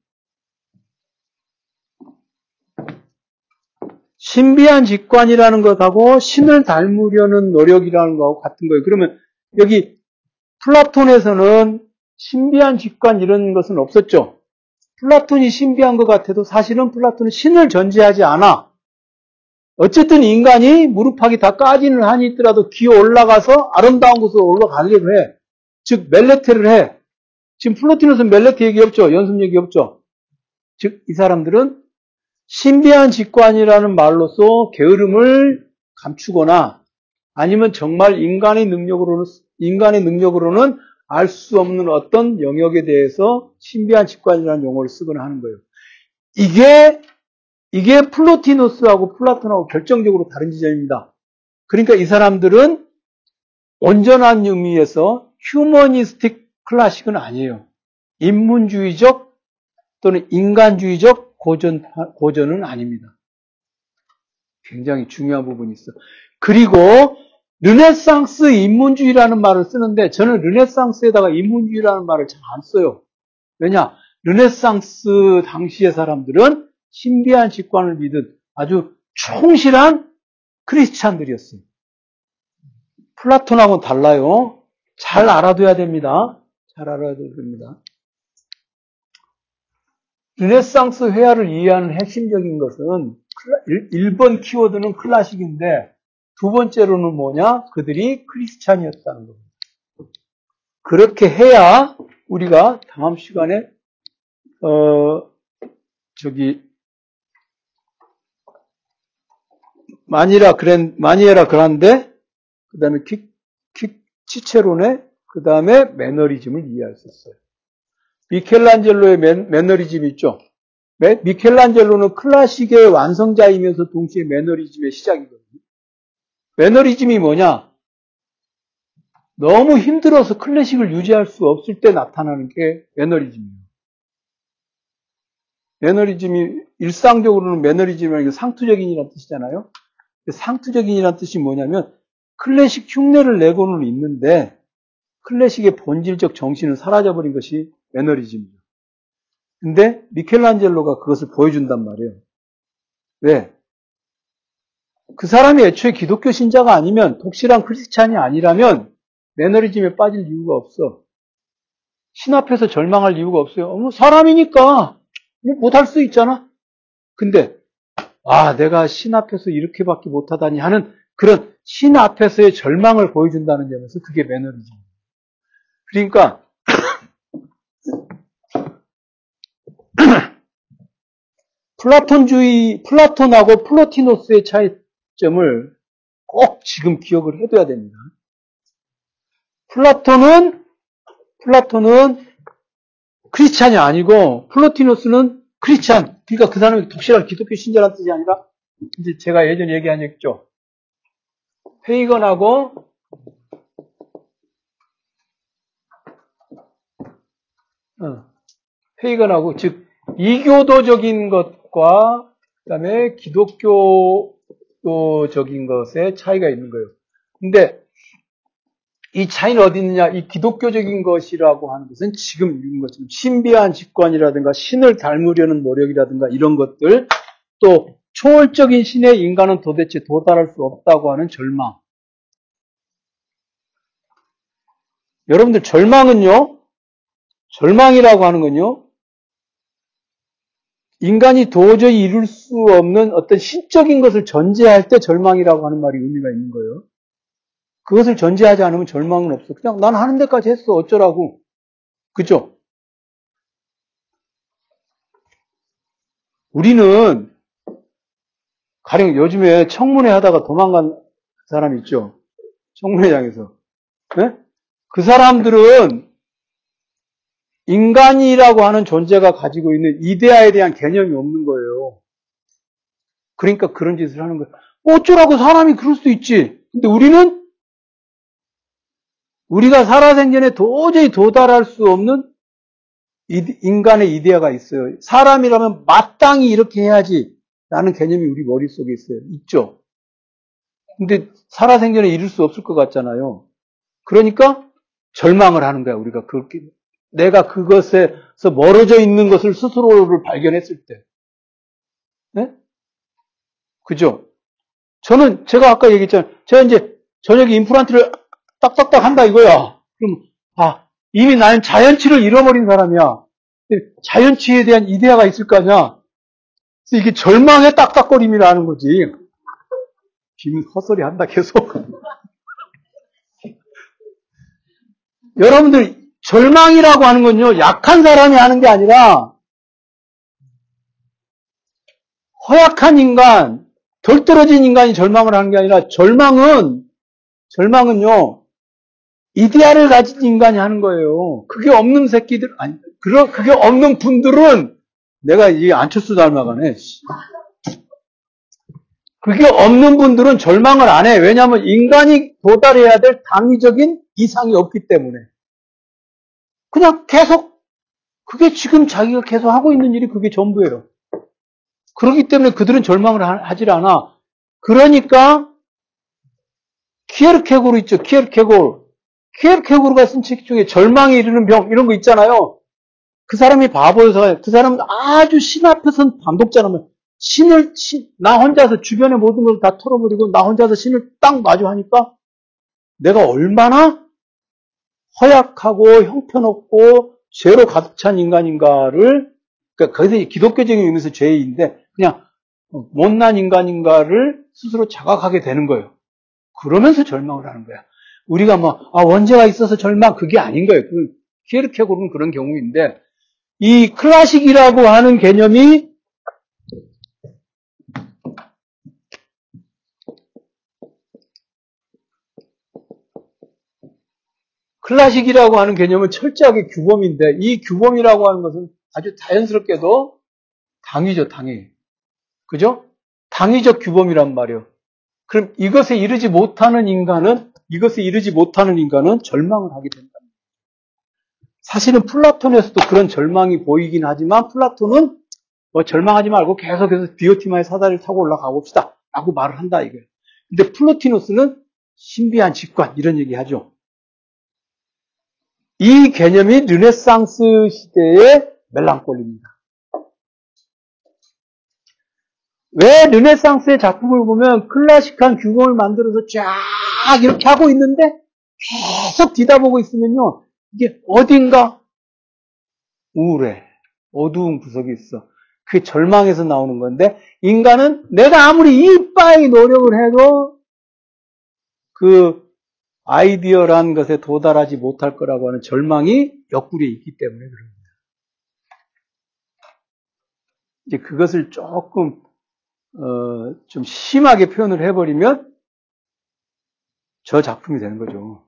신비한 직관이라는 것하고 신을 닮으려는 노력이라는 것하고 같은 거예요. 그러면 여기 플라톤에서는 신비한 직관 이런 것은 없었죠. 플라톤이 신비한 것 같아도 사실은 플라톤은 신을 전제하지 않아. 어쨌든 인간이 무릎팍이 다 까지는 한이 있더라도 기어 올라가서 아름다운 곳으로 올라가려고 해. 즉 멜레테를 해. 지금 플로티노스는 멜레테 얘기 없죠. 연습 얘기 없죠. 즉 이 사람들은 신비한 직관이라는 말로써 게으름을 감추거나 아니면 정말 인간의 능력으로는, 인간의 능력으로는 알 수 없는 어떤 영역에 대해서 신비한 직관이라는 용어를 쓰거나 하는 거예요. 이게, 이게 플로티노스하고 플라톤하고 결정적으로 다른 지점입니다. 그러니까 이 사람들은 온전한 의미에서 휴머니스틱 클래식은 아니에요. 인문주의적 또는 인간주의적 고전, 고전은 아닙니다. 굉장히 중요한 부분이 있어. 그리고 르네상스 인문주의라는 말을 쓰는데 저는 르네상스에다가 인문주의라는 말을 잘 안 써요. 왜냐? 르네상스 당시의 사람들은 신비한 직관을 믿은 아주 충실한 크리스찬들이었어요. 플라톤하고는 달라요. 잘 알아둬야 됩니다. 잘 알아둬야 됩니다. 르네상스 회화를 이해하는 핵심적인 것은 일 번 키워드는 클래식인데 두 번째로는 뭐냐? 그들이 크리스찬이었다는 겁니다. 그렇게 해야 우리가 다음 시간에 어 저기 마니라 그랜 마니에라 그란데 그다음에 키, 키, 치체로네 그다음에 매너리즘을 이해할 수 있어요. 미켈란젤로의 매, 매너리즘 있죠. 미켈란젤로는 클래식의 완성자이면서 동시에 매너리즘의 시작이거든요. 매너리즘이 뭐냐? 너무 힘들어서 클래식을 유지할 수 없을 때 나타나는 게 매너리즘이에요. 매너리즘이 일상적으로는 매너리즘이라는 게 상투적인이라는 뜻이잖아요. 상투적인이라는 뜻이 뭐냐면 클래식 흉내를 내고는 있는데 클래식의 본질적 정신은 사라져버린 것이 매너리즘이죠. 근데 미켈란젤로가 그것을 보여준단 말이에요. 왜? 그 사람이 애초에 기독교 신자가 아니면 독실한 크리스찬이 아니라면 매너리즘에 빠질 이유가 없어. 신 앞에서 절망할 이유가 없어요. 어, 사람이니까 못할 수 있잖아. 근데 아 내가 신 앞에서 이렇게밖에 못하다니 하는 그런 신 앞에서의 절망을 보여준다는 점에서 그게 매너리즘이에요. 그러니까 플라톤주의, 플라톤하고 플로티노스의 차이점을 꼭 지금 기억을 해둬야 됩니다. 플라톤은, 플라톤은 크리스찬이 아니고, 플로티노스는 크리스찬. 그러니까 그 사람이 독실한 기독교 신자라는 뜻이 아니라, 이제 제가 예전에 얘기한 적 있죠. 페이건하고, 어, 페이건하고, 즉, 이교도적인 것과, 그 다음에 기독교적인 것의 차이가 있는 거예요. 근데, 이 차이는 어디 있느냐? 이 기독교적인 것이라고 하는 것은 지금 읽은 것처럼 신비한 직관이라든가 신을 닮으려는 노력이라든가 이런 것들, 또 초월적인 신의 인간은 도대체 도달할 수 없다고 하는 절망. 여러분들 절망은요, 절망이라고 하는 건요, 인간이 도저히 이룰 수 없는 어떤 신적인 것을 전제할 때 절망이라고 하는 말이 의미가 있는 거예요. 그것을 전제하지 않으면 절망은 없어. 그냥 난 하는 데까지 했어. 어쩌라고. 그죠? 우리는 가령 요즘에 청문회 하다가 도망간 사람 있죠? 청문회장에서. 네? 그 사람들은 인간이라고 하는 존재가 가지고 있는 이데아에 대한 개념이 없는 거예요. 그러니까 그런 짓을 하는 거예요. 어쩌라고 사람이 그럴 수도 있지. 근데 우리는 우리가 살아생전에 도저히 도달할 수 없는 인간의 이데아가 있어요. 사람이라면 마땅히 이렇게 해야지 라는 개념이 우리 머릿속에 있어요. 있죠? 근데 살아생전에 이룰 수 없을 것 같잖아요. 그러니까 절망을 하는 거야. 우리가 그렇게 내가 그것에서 멀어져 있는 것을 스스로를 발견했을 때. 네? 그죠? 저는 제가 아까 얘기했잖아요. 제가 이제 저녁에 임플란트를 딱딱딱 한다 이거야. 그럼 아 이미 나는 자연치를 잃어버린 사람이야. 자연치에 대한 이데아가 있을 거 아니야. 그래서 이게 절망의 딱딱거림이라는 거지. 비밀 헛소리 한다 계속. 여러분들 절망이라고 하는 건요. 약한 사람이 하는 게 아니라 허약한 인간, 덜 떨어진 인간이 절망을 하는 게 아니라 절망은 절망은요, 이데아를 가진 인간이 하는 거예요. 그게 없는 새끼들, 아니, 그러, 그게 없는 분들은 내가 이 안철수 닮아가네. 그게 없는 분들은 절망을 안 해. 왜냐하면 인간이 도달해야 될 당위적인 이상이 없기 때문에. 그냥 계속, 그게 지금 자기가 계속 하고 있는 일이 그게 전부예요. 그렇기 때문에 그들은 절망을 하질 않아. 그러니까, 키에르케고르 있죠, 키에르케고르. 키에르케고르가 쓴 책 중에 절망에 이르는 병, 이런 거 있잖아요. 그 사람이 바보여서, 그 사람은 아주 신 앞에서 반독자라면, 신을, 신, 나 혼자서 주변의 모든 걸 다 털어버리고, 나 혼자서 신을 딱 마주하니까, 내가 얼마나 허약하고 형편없고, 죄로 가득 찬 인간인가를, 그러니까 거기서 기독교적인 의미에서 죄인데, 그냥 못난 인간인가를 스스로 자각하게 되는 거예요. 그러면서 절망을 하는 거야. 우리가 뭐, 아, 원죄가 있어서 절망, 그게 아닌 거예요. 그, 키에르케고르는 그런 경우인데, 이 클래식이라고 하는 개념이 클래식이라고 하는 개념은 철저하게 규범인데 이 규범이라고 하는 것은 아주 자연스럽게도 당위죠, 당위. 그죠? 당위적 규범이란 말이에요. 그럼 이것에 이르지 못하는 인간은 이것에 이르지 못하는 인간은 절망을 하게 된다. 사실은 플라톤에서도 그런 절망이 보이긴 하지만 플라톤은 뭐 절망하지 말고 계속해서 디오티마의 사다리를 타고 올라가 봅시다 라고 말을 한다 이거예요. 근데 플로티노스는 신비한 직관 이런 얘기 하죠. 이 개념이 르네상스 시대의 멜랑콜리입니다. 왜 르네상스의 작품을 보면 클래식한 규범을 만들어서 쫙 이렇게 하고 있는데 계속 뒤다보고 있으면요. 이게 어딘가 우울해. 어두운 구석이 있어. 그게 절망에서 나오는 건데 인간은 내가 아무리 이빠이 노력을 해도 그 아이디어란 것에 도달하지 못할 거라고 하는 절망이 옆구리에 있기 때문에 그럽니다. 이제 그것을 조금 어, 좀 심하게 표현을 해버리면 저 작품이 되는 거죠.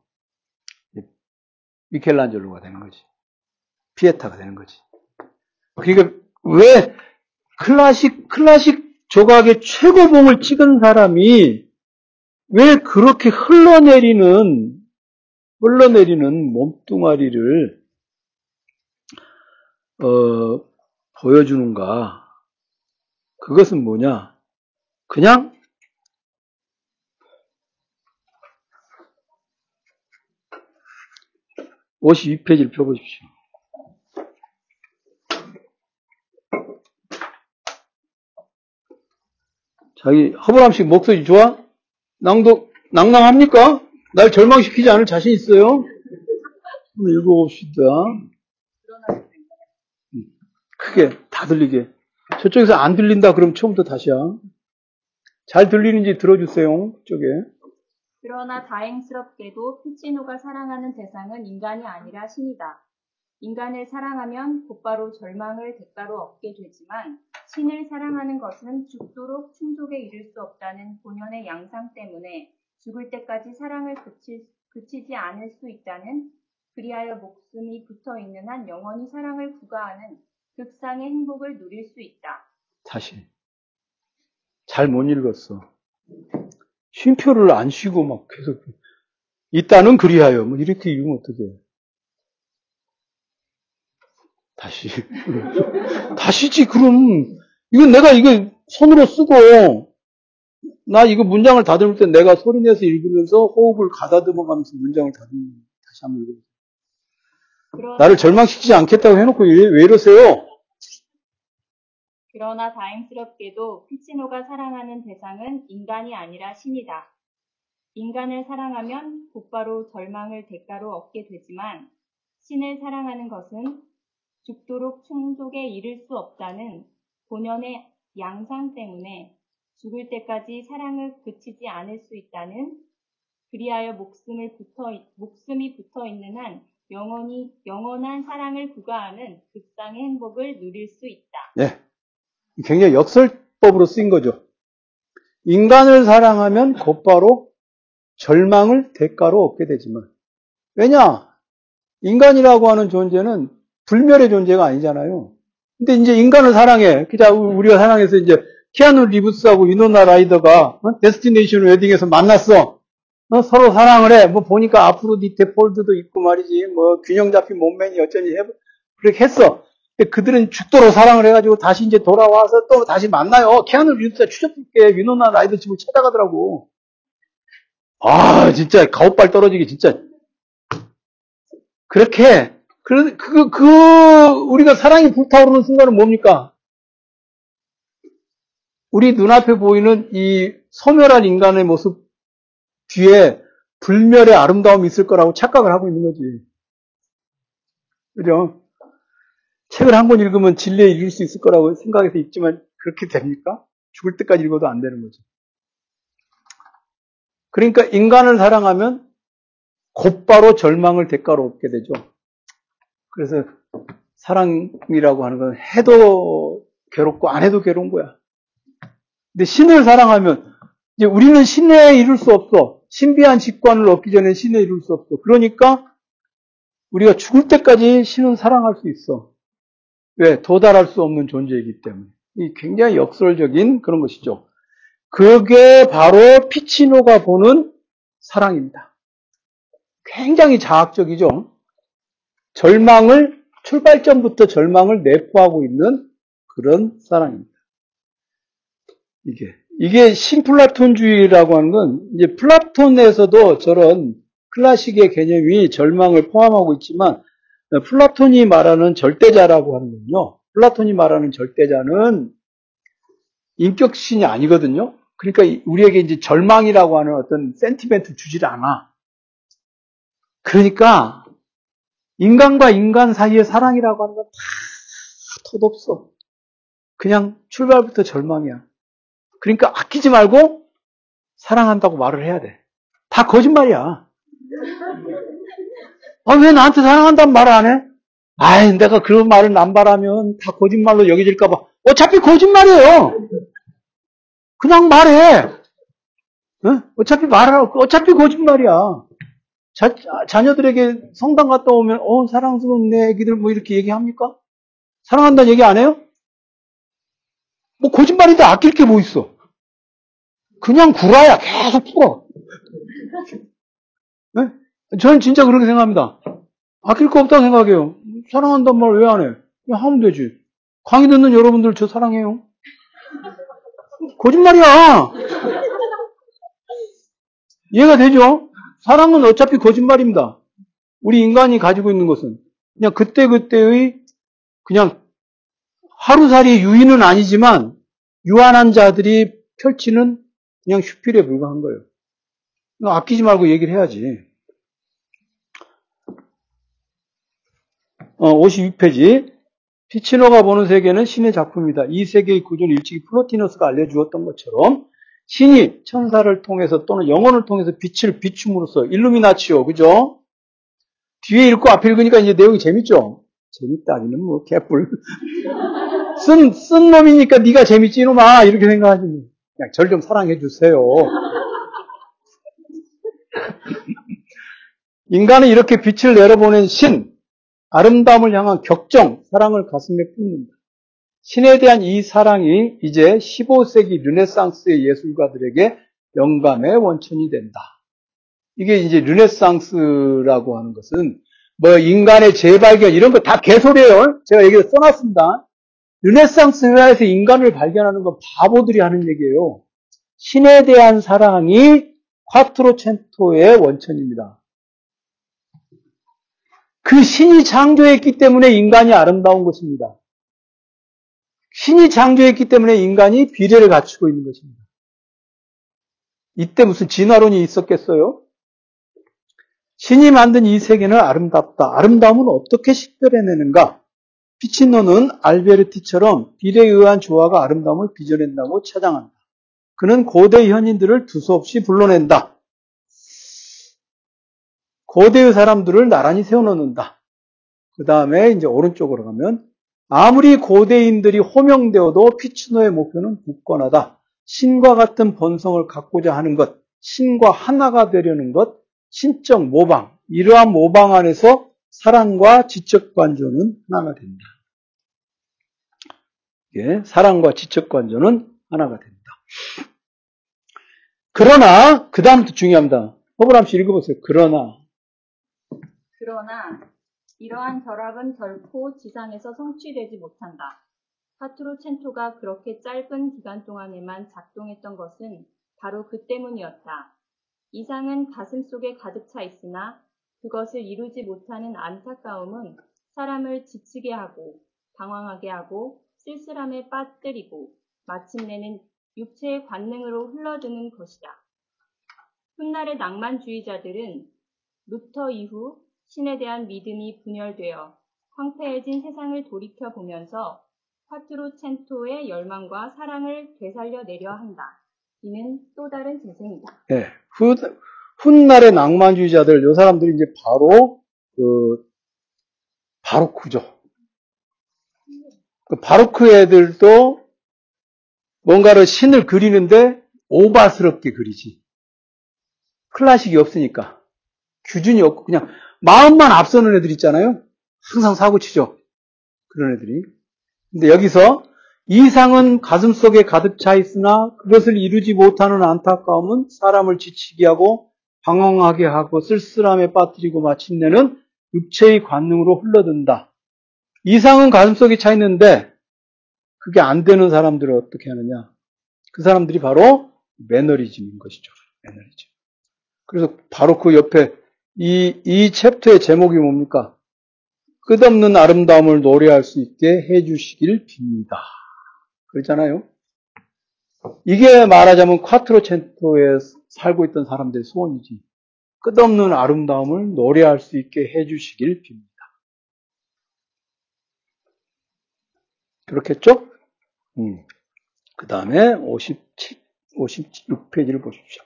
미켈란젤로가 되는 거지. 피에타가 되는 거지. 그러니까 왜 클래식 클래식 조각의 최고봉을 찍은 사람이 왜 그렇게 흘러내리는 흘러내리는 몸뚱아리를 어, 보여주는가? 그것은 뭐냐? 그냥 오십이 페이지를 펴보십시오. 자기 허브람씨 목소리 좋아? 낭독 낭낭합니까? 날 절망시키지 않을 자신 있어요? 한번 읽어봅시다. 크게 다 들리게. 저쪽에서 안 들린다 그러면 처음부터 다시야. 잘 들리는지 들어주세요. 저쪽에. 그러나 다행스럽게도 피치노가 사랑하는 대상은 인간이 아니라 신이다. 인간을 사랑하면 곧바로 절망을 대가로 얻게 되지만 신을 사랑하는 것은 죽도록 충족에 이를 수 없다는 본연의 양상 때문에 죽을 때까지 사랑을 그치, 그치지 않을 수 있다는 그리하여 목숨이 붙어있는 한 영원히 사랑을 구가하는 극상의 행복을 누릴 수 있다. 다시. 잘 못 읽었어. 쉼표를 안 쉬고 막 계속 있다는 그리하여 뭐 이렇게 읽으면 어떡해. 다시. 다시지, 그럼. 이건 내가 이거 손으로 쓰고, 나 이거 문장을 다듬을 때 내가 소리내서 읽으면서 호흡을 가다듬어 가면서 문장을 다듬는, 다시 한번 읽어보세요. 나를 절망시키지 않겠다고 해놓고 왜, 왜 이러세요? 그러나 다행스럽게도 피치노가 사랑하는 대상은 인간이 아니라 신이다. 인간을 사랑하면 곧바로 절망을 대가로 얻게 되지만 신을 사랑하는 것은 죽도록 충족에 이를 수 없다는 본연의 양상 때문에 죽을 때까지 사랑을 그치지 않을 수 있다는 그리하여 목숨을 붙어, 목숨이 붙어 있는 한 영원히, 영원한 사랑을 구가하는 극상의 행복을 누릴 수 있다. 네. 굉장히 역설법으로 쓰인 거죠. 인간을 사랑하면 곧바로 절망을 대가로 얻게 되지만. 왜냐? 인간이라고 하는 존재는 불멸의 존재가 아니잖아요. 근데 이제 인간을 사랑해. 그자 우리가 사랑해서 이제 키아누 리브스하고 위노나 라이더가 어? 데스티네이션 웨딩에서 만났어. 어? 서로 사랑을 해. 뭐 보니까 아프로디테 폴드도 있고 말이지. 뭐 균형 잡힌 몸매니 어쩌니 해. 그렇게 했어. 근데 그들은 죽도록 사랑을 해가지고 다시 이제 돌아와서 또 다시 만나요. 키아누 리브스가 추접스럽게 위노나 라이더 집을 찾아가더라고. 아 진짜 가오빨 떨어지게 진짜. 그렇게 그, 그, 그, 우리가 사랑이 불타오르는 순간은 뭡니까? 우리 눈앞에 보이는 이 소멸한 인간의 모습 뒤에 불멸의 아름다움이 있을 거라고 착각을 하고 있는 거지. 그죠? 책을 한 권 읽으면 진리에 이룰 수 있을 거라고 생각해서 읽지만 그렇게 됩니까? 죽을 때까지 읽어도 안 되는 거죠. 그러니까 인간을 사랑하면 곧바로 절망을 대가로 얻게 되죠. 그래서 사랑이라고 하는 건 해도 괴롭고 안 해도 괴로운 거야. 근데 신을 사랑하면 이제 우리는 신에 이룰 수 없어. 신비한 직관을 얻기 전에 신에 이룰 수 없어. 그러니까 우리가 죽을 때까지 신은 사랑할 수 있어. 왜? 도달할 수 없는 존재이기 때문에. 이 굉장히 역설적인 그런 것이죠. 그게 바로 피치노가 보는 사랑입니다. 굉장히 자학적이죠. 절망을, 출발점부터 절망을 내포하고 있는 그런 사랑입니다. 이게. 이게 신플라톤주의라고 하는 건, 이제 플라톤에서도 저런 클래식의 개념이 절망을 포함하고 있지만, 플라톤이 말하는 절대자라고 하는 건요, 플라톤이 말하는 절대자는 인격신이 아니거든요. 그러니까 우리에게 이제 절망이라고 하는 어떤 센티멘트 주질 않아. 그러니까, 인간과 인간 사이의 사랑이라고 하는 건 다 덧없어. 그냥 출발부터 절망이야. 그러니까 아끼지 말고 사랑한다고 말을 해야 돼. 다 거짓말이야. 아, 왜 나한테 사랑한다는 말을 안 해? 아이, 내가 그런 말을 남발하면 다 거짓말로 여겨질까봐. 어차피 거짓말이에요. 그냥 말해. 어? 어차피 말하라고. 어차피 거짓말이야. 자, 자녀들에게 성당 갔다 오면, 어, 사랑스러운 내 애기들 뭐 이렇게 얘기합니까? 사랑한다는 얘기 안 해요? 뭐 거짓말인데 아낄 게 뭐 있어? 그냥 구라야. 계속 풀어. 네? 저는 진짜 그렇게 생각합니다. 아낄 거 없다고 생각해요. 사랑한단 말 왜 안 해? 그냥 하면 되지. 강의 듣는 여러분들 저 사랑해요. 거짓말이야. 이해가 되죠? 사랑은 어차피 거짓말입니다. 우리 인간이 가지고 있는 것은 그냥 그때그때의 그냥 하루살이 유인은 아니지만 유한한 자들이 펼치는 그냥 슈필에 불과한 거예요. 아끼지 말고 얘기를 해야지. 어, 오십이 페이지. 피치노가 보는 세계는 신의 작품이다. 이 세계의 구조는 일찍이 플로티너스가 알려주었던 것처럼 신이 천사를 통해서 또는 영혼을 통해서 빛을 비춤으로써 일루미나치오, 그죠? 뒤에 읽고 앞에 읽으니까 이제 내용이 재밌죠? 재밌다기는 뭐 개뿔. 쓴, 쓴 놈이니까 네가 재밌지 이놈아 이렇게 생각하지. 그냥 절 좀 사랑해 주세요. 인간은 이렇게 빛을 내려보낸 신, 아름다움을 향한 격정, 사랑을 가슴에 품는다. 신에 대한 이 사랑이 이제 십오 세기 르네상스의 예술가들에게 영감의 원천이 된다. 이게 이제 르네상스라고 하는 것은 뭐 인간의 재발견 이런 거 다 개소리예요. 제가 여기에 써놨습니다. 르네상스 회화에서 인간을 발견하는 건 바보들이 하는 얘기예요. 신에 대한 사랑이 콰트로첸토의 원천입니다. 그 신이 창조했기 때문에 인간이 아름다운 것입니다. 신이 창조했기 때문에 인간이 비례를 갖추고 있는 것입니다. 이때 무슨 진화론이 있었겠어요? 신이 만든 이 세계는 아름답다. 아름다움은 어떻게 식별해내는가? 피치노는 알베르티처럼 비례에 의한 조화가 아름다움을 빚어낸다고 차장한다. 그는 고대 현인들을 두서없이 불러낸다. 고대의 사람들을 나란히 세워놓는다. 그 다음에 이제 오른쪽으로 가면 아무리 고대인들이 호명되어도 피치노의 목표는 굳건하다. 신과 같은 본성을 갖고자 하는 것. 신과 하나가 되려는 것, 신적 모방, 이러한 모방 안에서 사랑과 지적 관조는 하나가 된다. 예, 사랑과 지적 관조는 하나가 된다. 그러나 그 다음부터 중요합니다. 허브람 씨 읽어보세요. 그러나 그러나 이러한 결합은 결코 지상에서 성취되지 못한다. 콰트로첸토가 그렇게 짧은 기간 동안에만 작동했던 것은 바로 그 때문이었다. 이상은 가슴속에 가득 차 있으나 그것을 이루지 못하는 안타까움은 사람을 지치게 하고 방황하게 하고 쓸쓸함에 빠뜨리고 마침내는 육체의 관능으로 흘러드는 것이다. 훗날의 낭만주의자들은 루터 이후 신에 대한 믿음이 분열되어 황폐해진 세상을 돌이켜보면서 콰트로첸토의 열망과 사랑을 되살려내려 한다. 이는 또 다른 재생이다. 네, 훗, 훗날의 낭만주의자들, 요 사람들이 이제 바로 그 바로크죠. 그 바로크 애들도 뭔가를 신을 그리는데 오바스럽게 그리지. 클래식이 없으니까. 규준이 없고 그냥 마음만 앞서는 애들 있잖아요. 항상 사고치죠. 그런 애들이. 근데 여기서 이상은 가슴속에 가득 차 있으나 그것을 이루지 못하는 안타까움은 사람을 지치게 하고 방황하게 하고 쓸쓸함에 빠뜨리고 마침내는 육체의 관능으로 흘러든다. 이상은 가슴속에 차 있는데 그게 안 되는 사람들을 어떻게 하느냐. 그 사람들이 바로 매너리즘인 것이죠. 매너리즘. 그래서 바로 그 옆에 이, 이 챕터의 제목이 뭡니까? 끝없는 아름다움을 노래할 수 있게 해주시길 빕니다. 그렇잖아요. 이게 말하자면 콰트로첸토에 살고 있던 사람들의 소원이지. 끝없는 아름다움을 노래할 수 있게 해주시길 빕니다. 그렇겠죠? 음. 그 다음에 오십칠, 오십육 페이지를 보십시오.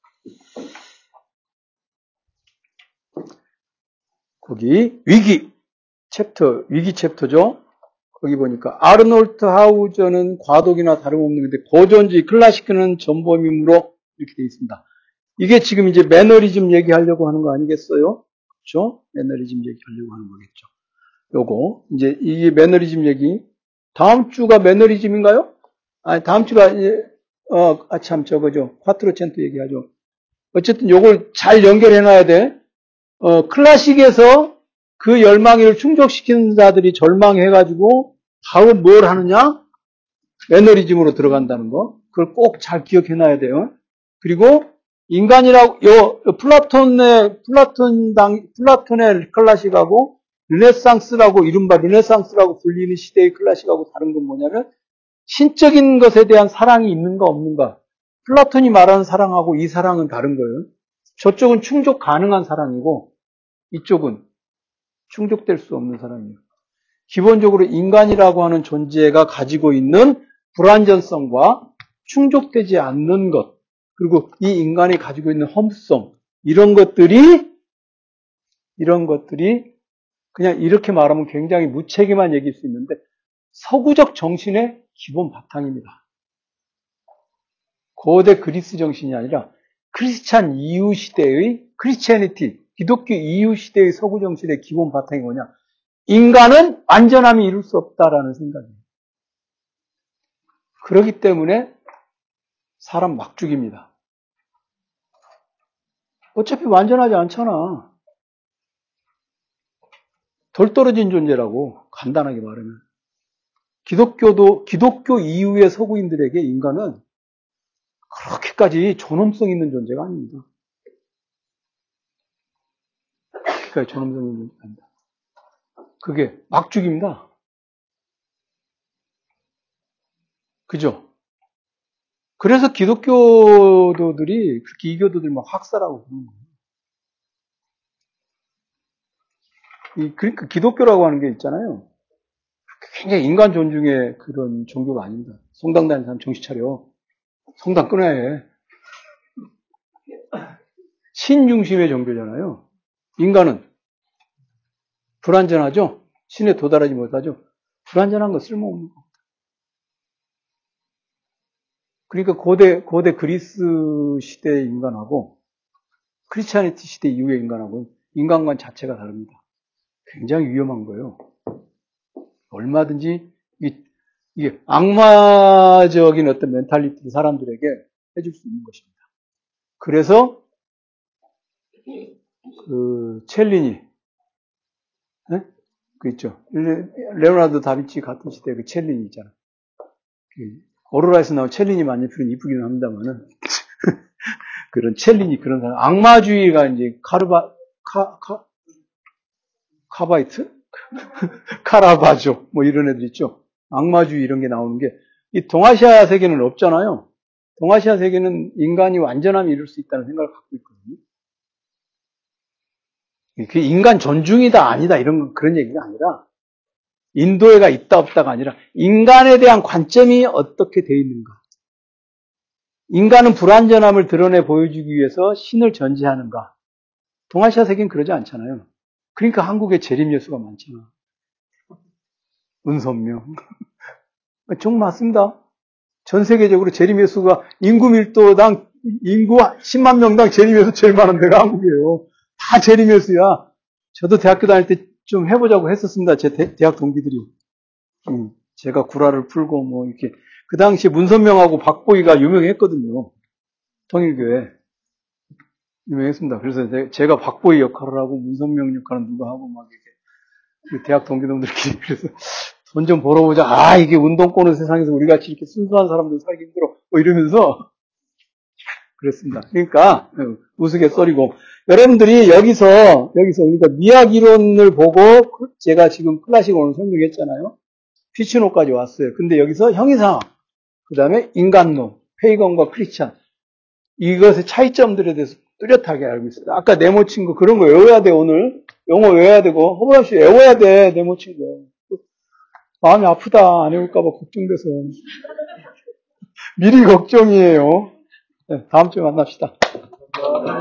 거기 위기 챕터, 위기 챕터죠. 거기 보니까 아르놀트 하우저는 과도기나 다름없는 건데 고전주의 클래식은 전범이므로 이렇게 되어 있습니다. 이게 지금 이제 매너리즘 얘기하려고 하는 거 아니겠어요? 그렇죠? 매너리즘 얘기하려고 하는 거겠죠. 요거 이제 이 매너리즘 얘기 다음 주가 매너리즘인가요? 아니 다음 주가 이제 어, 아, 참 저거죠. 콰트로첸토 얘기하죠. 어쨌든 요걸 잘 연결해 놔야 돼. 어, 클래식에서 그 열망을 충족시키는 자들이 절망해가지고 바로 뭘 하느냐? 매너리즘으로 들어간다는 거. 그걸 꼭 잘 기억해 놔야 돼요. 그리고 인간이라고, 요, 플라톤의, 플라톤 당, 플라톤의 클래식하고 르네상스라고, 이른바 르네상스라고 불리는 시대의 클래식하고 다른 건 뭐냐면 신적인 것에 대한 사랑이 있는가 없는가. 플라톤이 말하는 사랑하고 이 사랑은 다른 거예요. 저쪽은 충족 가능한 사랑이고 이쪽은 충족될 수 없는 사랑이에요. 기본적으로 인간이라고 하는 존재가 가지고 있는 불완전성과 충족되지 않는 것, 그리고 이 인간이 가지고 있는 허무성, 이런 것들이, 이런 것들이 그냥 이렇게 말하면 굉장히 무책임한 얘기일 수 있는데 서구적 정신의 기본 바탕입니다. 고대 그리스 정신이 아니라 크리스찬 이후 시대의 크리스티애니티, 기독교 이후 시대의 서구 정신의 기본 바탕이 뭐냐? 인간은 완전함이 이룰 수 없다라는 생각이에요. 그렇기 때문에 사람 막 죽입니다. 어차피 완전하지 않잖아. 덜 떨어진 존재라고 간단하게 말하면. 기독교도 기독교 이후의 서구인들에게 인간은 그렇게까지 존엄성 있는 존재가 아닙니다. 그렇게까지 존엄성 있는 존재가 아닙니다. 그게 막 죽입니다. 그죠? 그래서 기독교도들이 그렇게 이교도들 막 학살하고 그러는 거예요. 이, 그러니까 기독교라고 하는 게 있잖아요. 굉장히 인간 존중의 그런 종교가 아닙니다. 성당 다니는 사람 정신 차려. 성당 끊어야 해. 신 중심의 종교잖아요. 인간은 불완전하죠? 신에 도달하지 못하죠? 불완전한 거 쓸모없는 거. 그러니까 고대, 고대 그리스 시대의 인간하고 크리스찬이티 시대 이후의 인간하고는 인간관 자체가 다릅니다. 굉장히 위험한 거예요. 얼마든지 이게, 이게 악마적인 어떤 멘탈리티를 사람들에게 해줄 수 있는 것입니다. 그래서 그 첼리니, 네? 그 있죠. 레오나르도 다빈치 같은 시대 그 첼리니 있잖아. 그 오로라에서 나온 첼리니 만년필은 이쁘기는 합니다만은 그런 첼리니 그런 사람 악마주의가 이제 카르바 카, 카 카바이트 카라바조 뭐 이런 애들 있죠. 악마주의 이런 게 나오는 게 이 동아시아 세계는 없잖아요. 동아시아 세계는 인간이 완전함을 이룰 수 있다는 생각을 갖고 있거든요. 그 인간 존중이다 아니다 이런 그런 얘기가 아니라 인도에가 있다 없다가 아니라 인간에 대한 관점이 어떻게 되어 있는가. 인간은 불완전함을 드러내 보여주기 위해서 신을 전제하는가. 동아시아 세계는 그러지 않잖아요. 그러니까 한국에 재림예수가 많잖아. 은선명. 정 맞습니다. 전 세계적으로 재림예수가 인구 밀도당 인구 십만 명당 재림예수 제일 많은 데가 한국이에요. 다 재림예수야. 저도 대학교 다닐 때 좀 해보자고 했었습니다. 제 대, 대학 동기들이. 음, 제가 구라를 풀고 뭐 이렇게 그 당시에 문선명하고 박보기가 유명했거든요. 통일교회 유명했습니다. 그래서 제가 박보기 역할을 하고 문선명 역할은 누가 하고 막 이렇게 대학 동기들끼리 그래서 돈 좀 벌어보자. 아 이게 운동 꼬는 세상에서 우리 같이 이렇게 순수한 사람들 살기 힘들어. 뭐 이러면서 그랬습니다. 그러니까 우스갯소리고 여러분들이 여기서 여기서 그러니까 미학 이론을 보고 제가 지금 클래식 오늘 설명했잖아요. 피치노까지 왔어요. 근데 여기서 형이상학, 그 다음에 인간론, 페이건과 크리스찬 이것의 차이점들에 대해서 뚜렷하게 알고 있습니다. 아까 네모 친구 그런 거 외워야 돼. 오늘 영어 외워야 되고 허브람 씨 외워야 돼. 네모 친구 마음이 아프다 안 외울까 봐 걱정돼서 미리 걱정이에요. 네, 다음 주에 만납시다.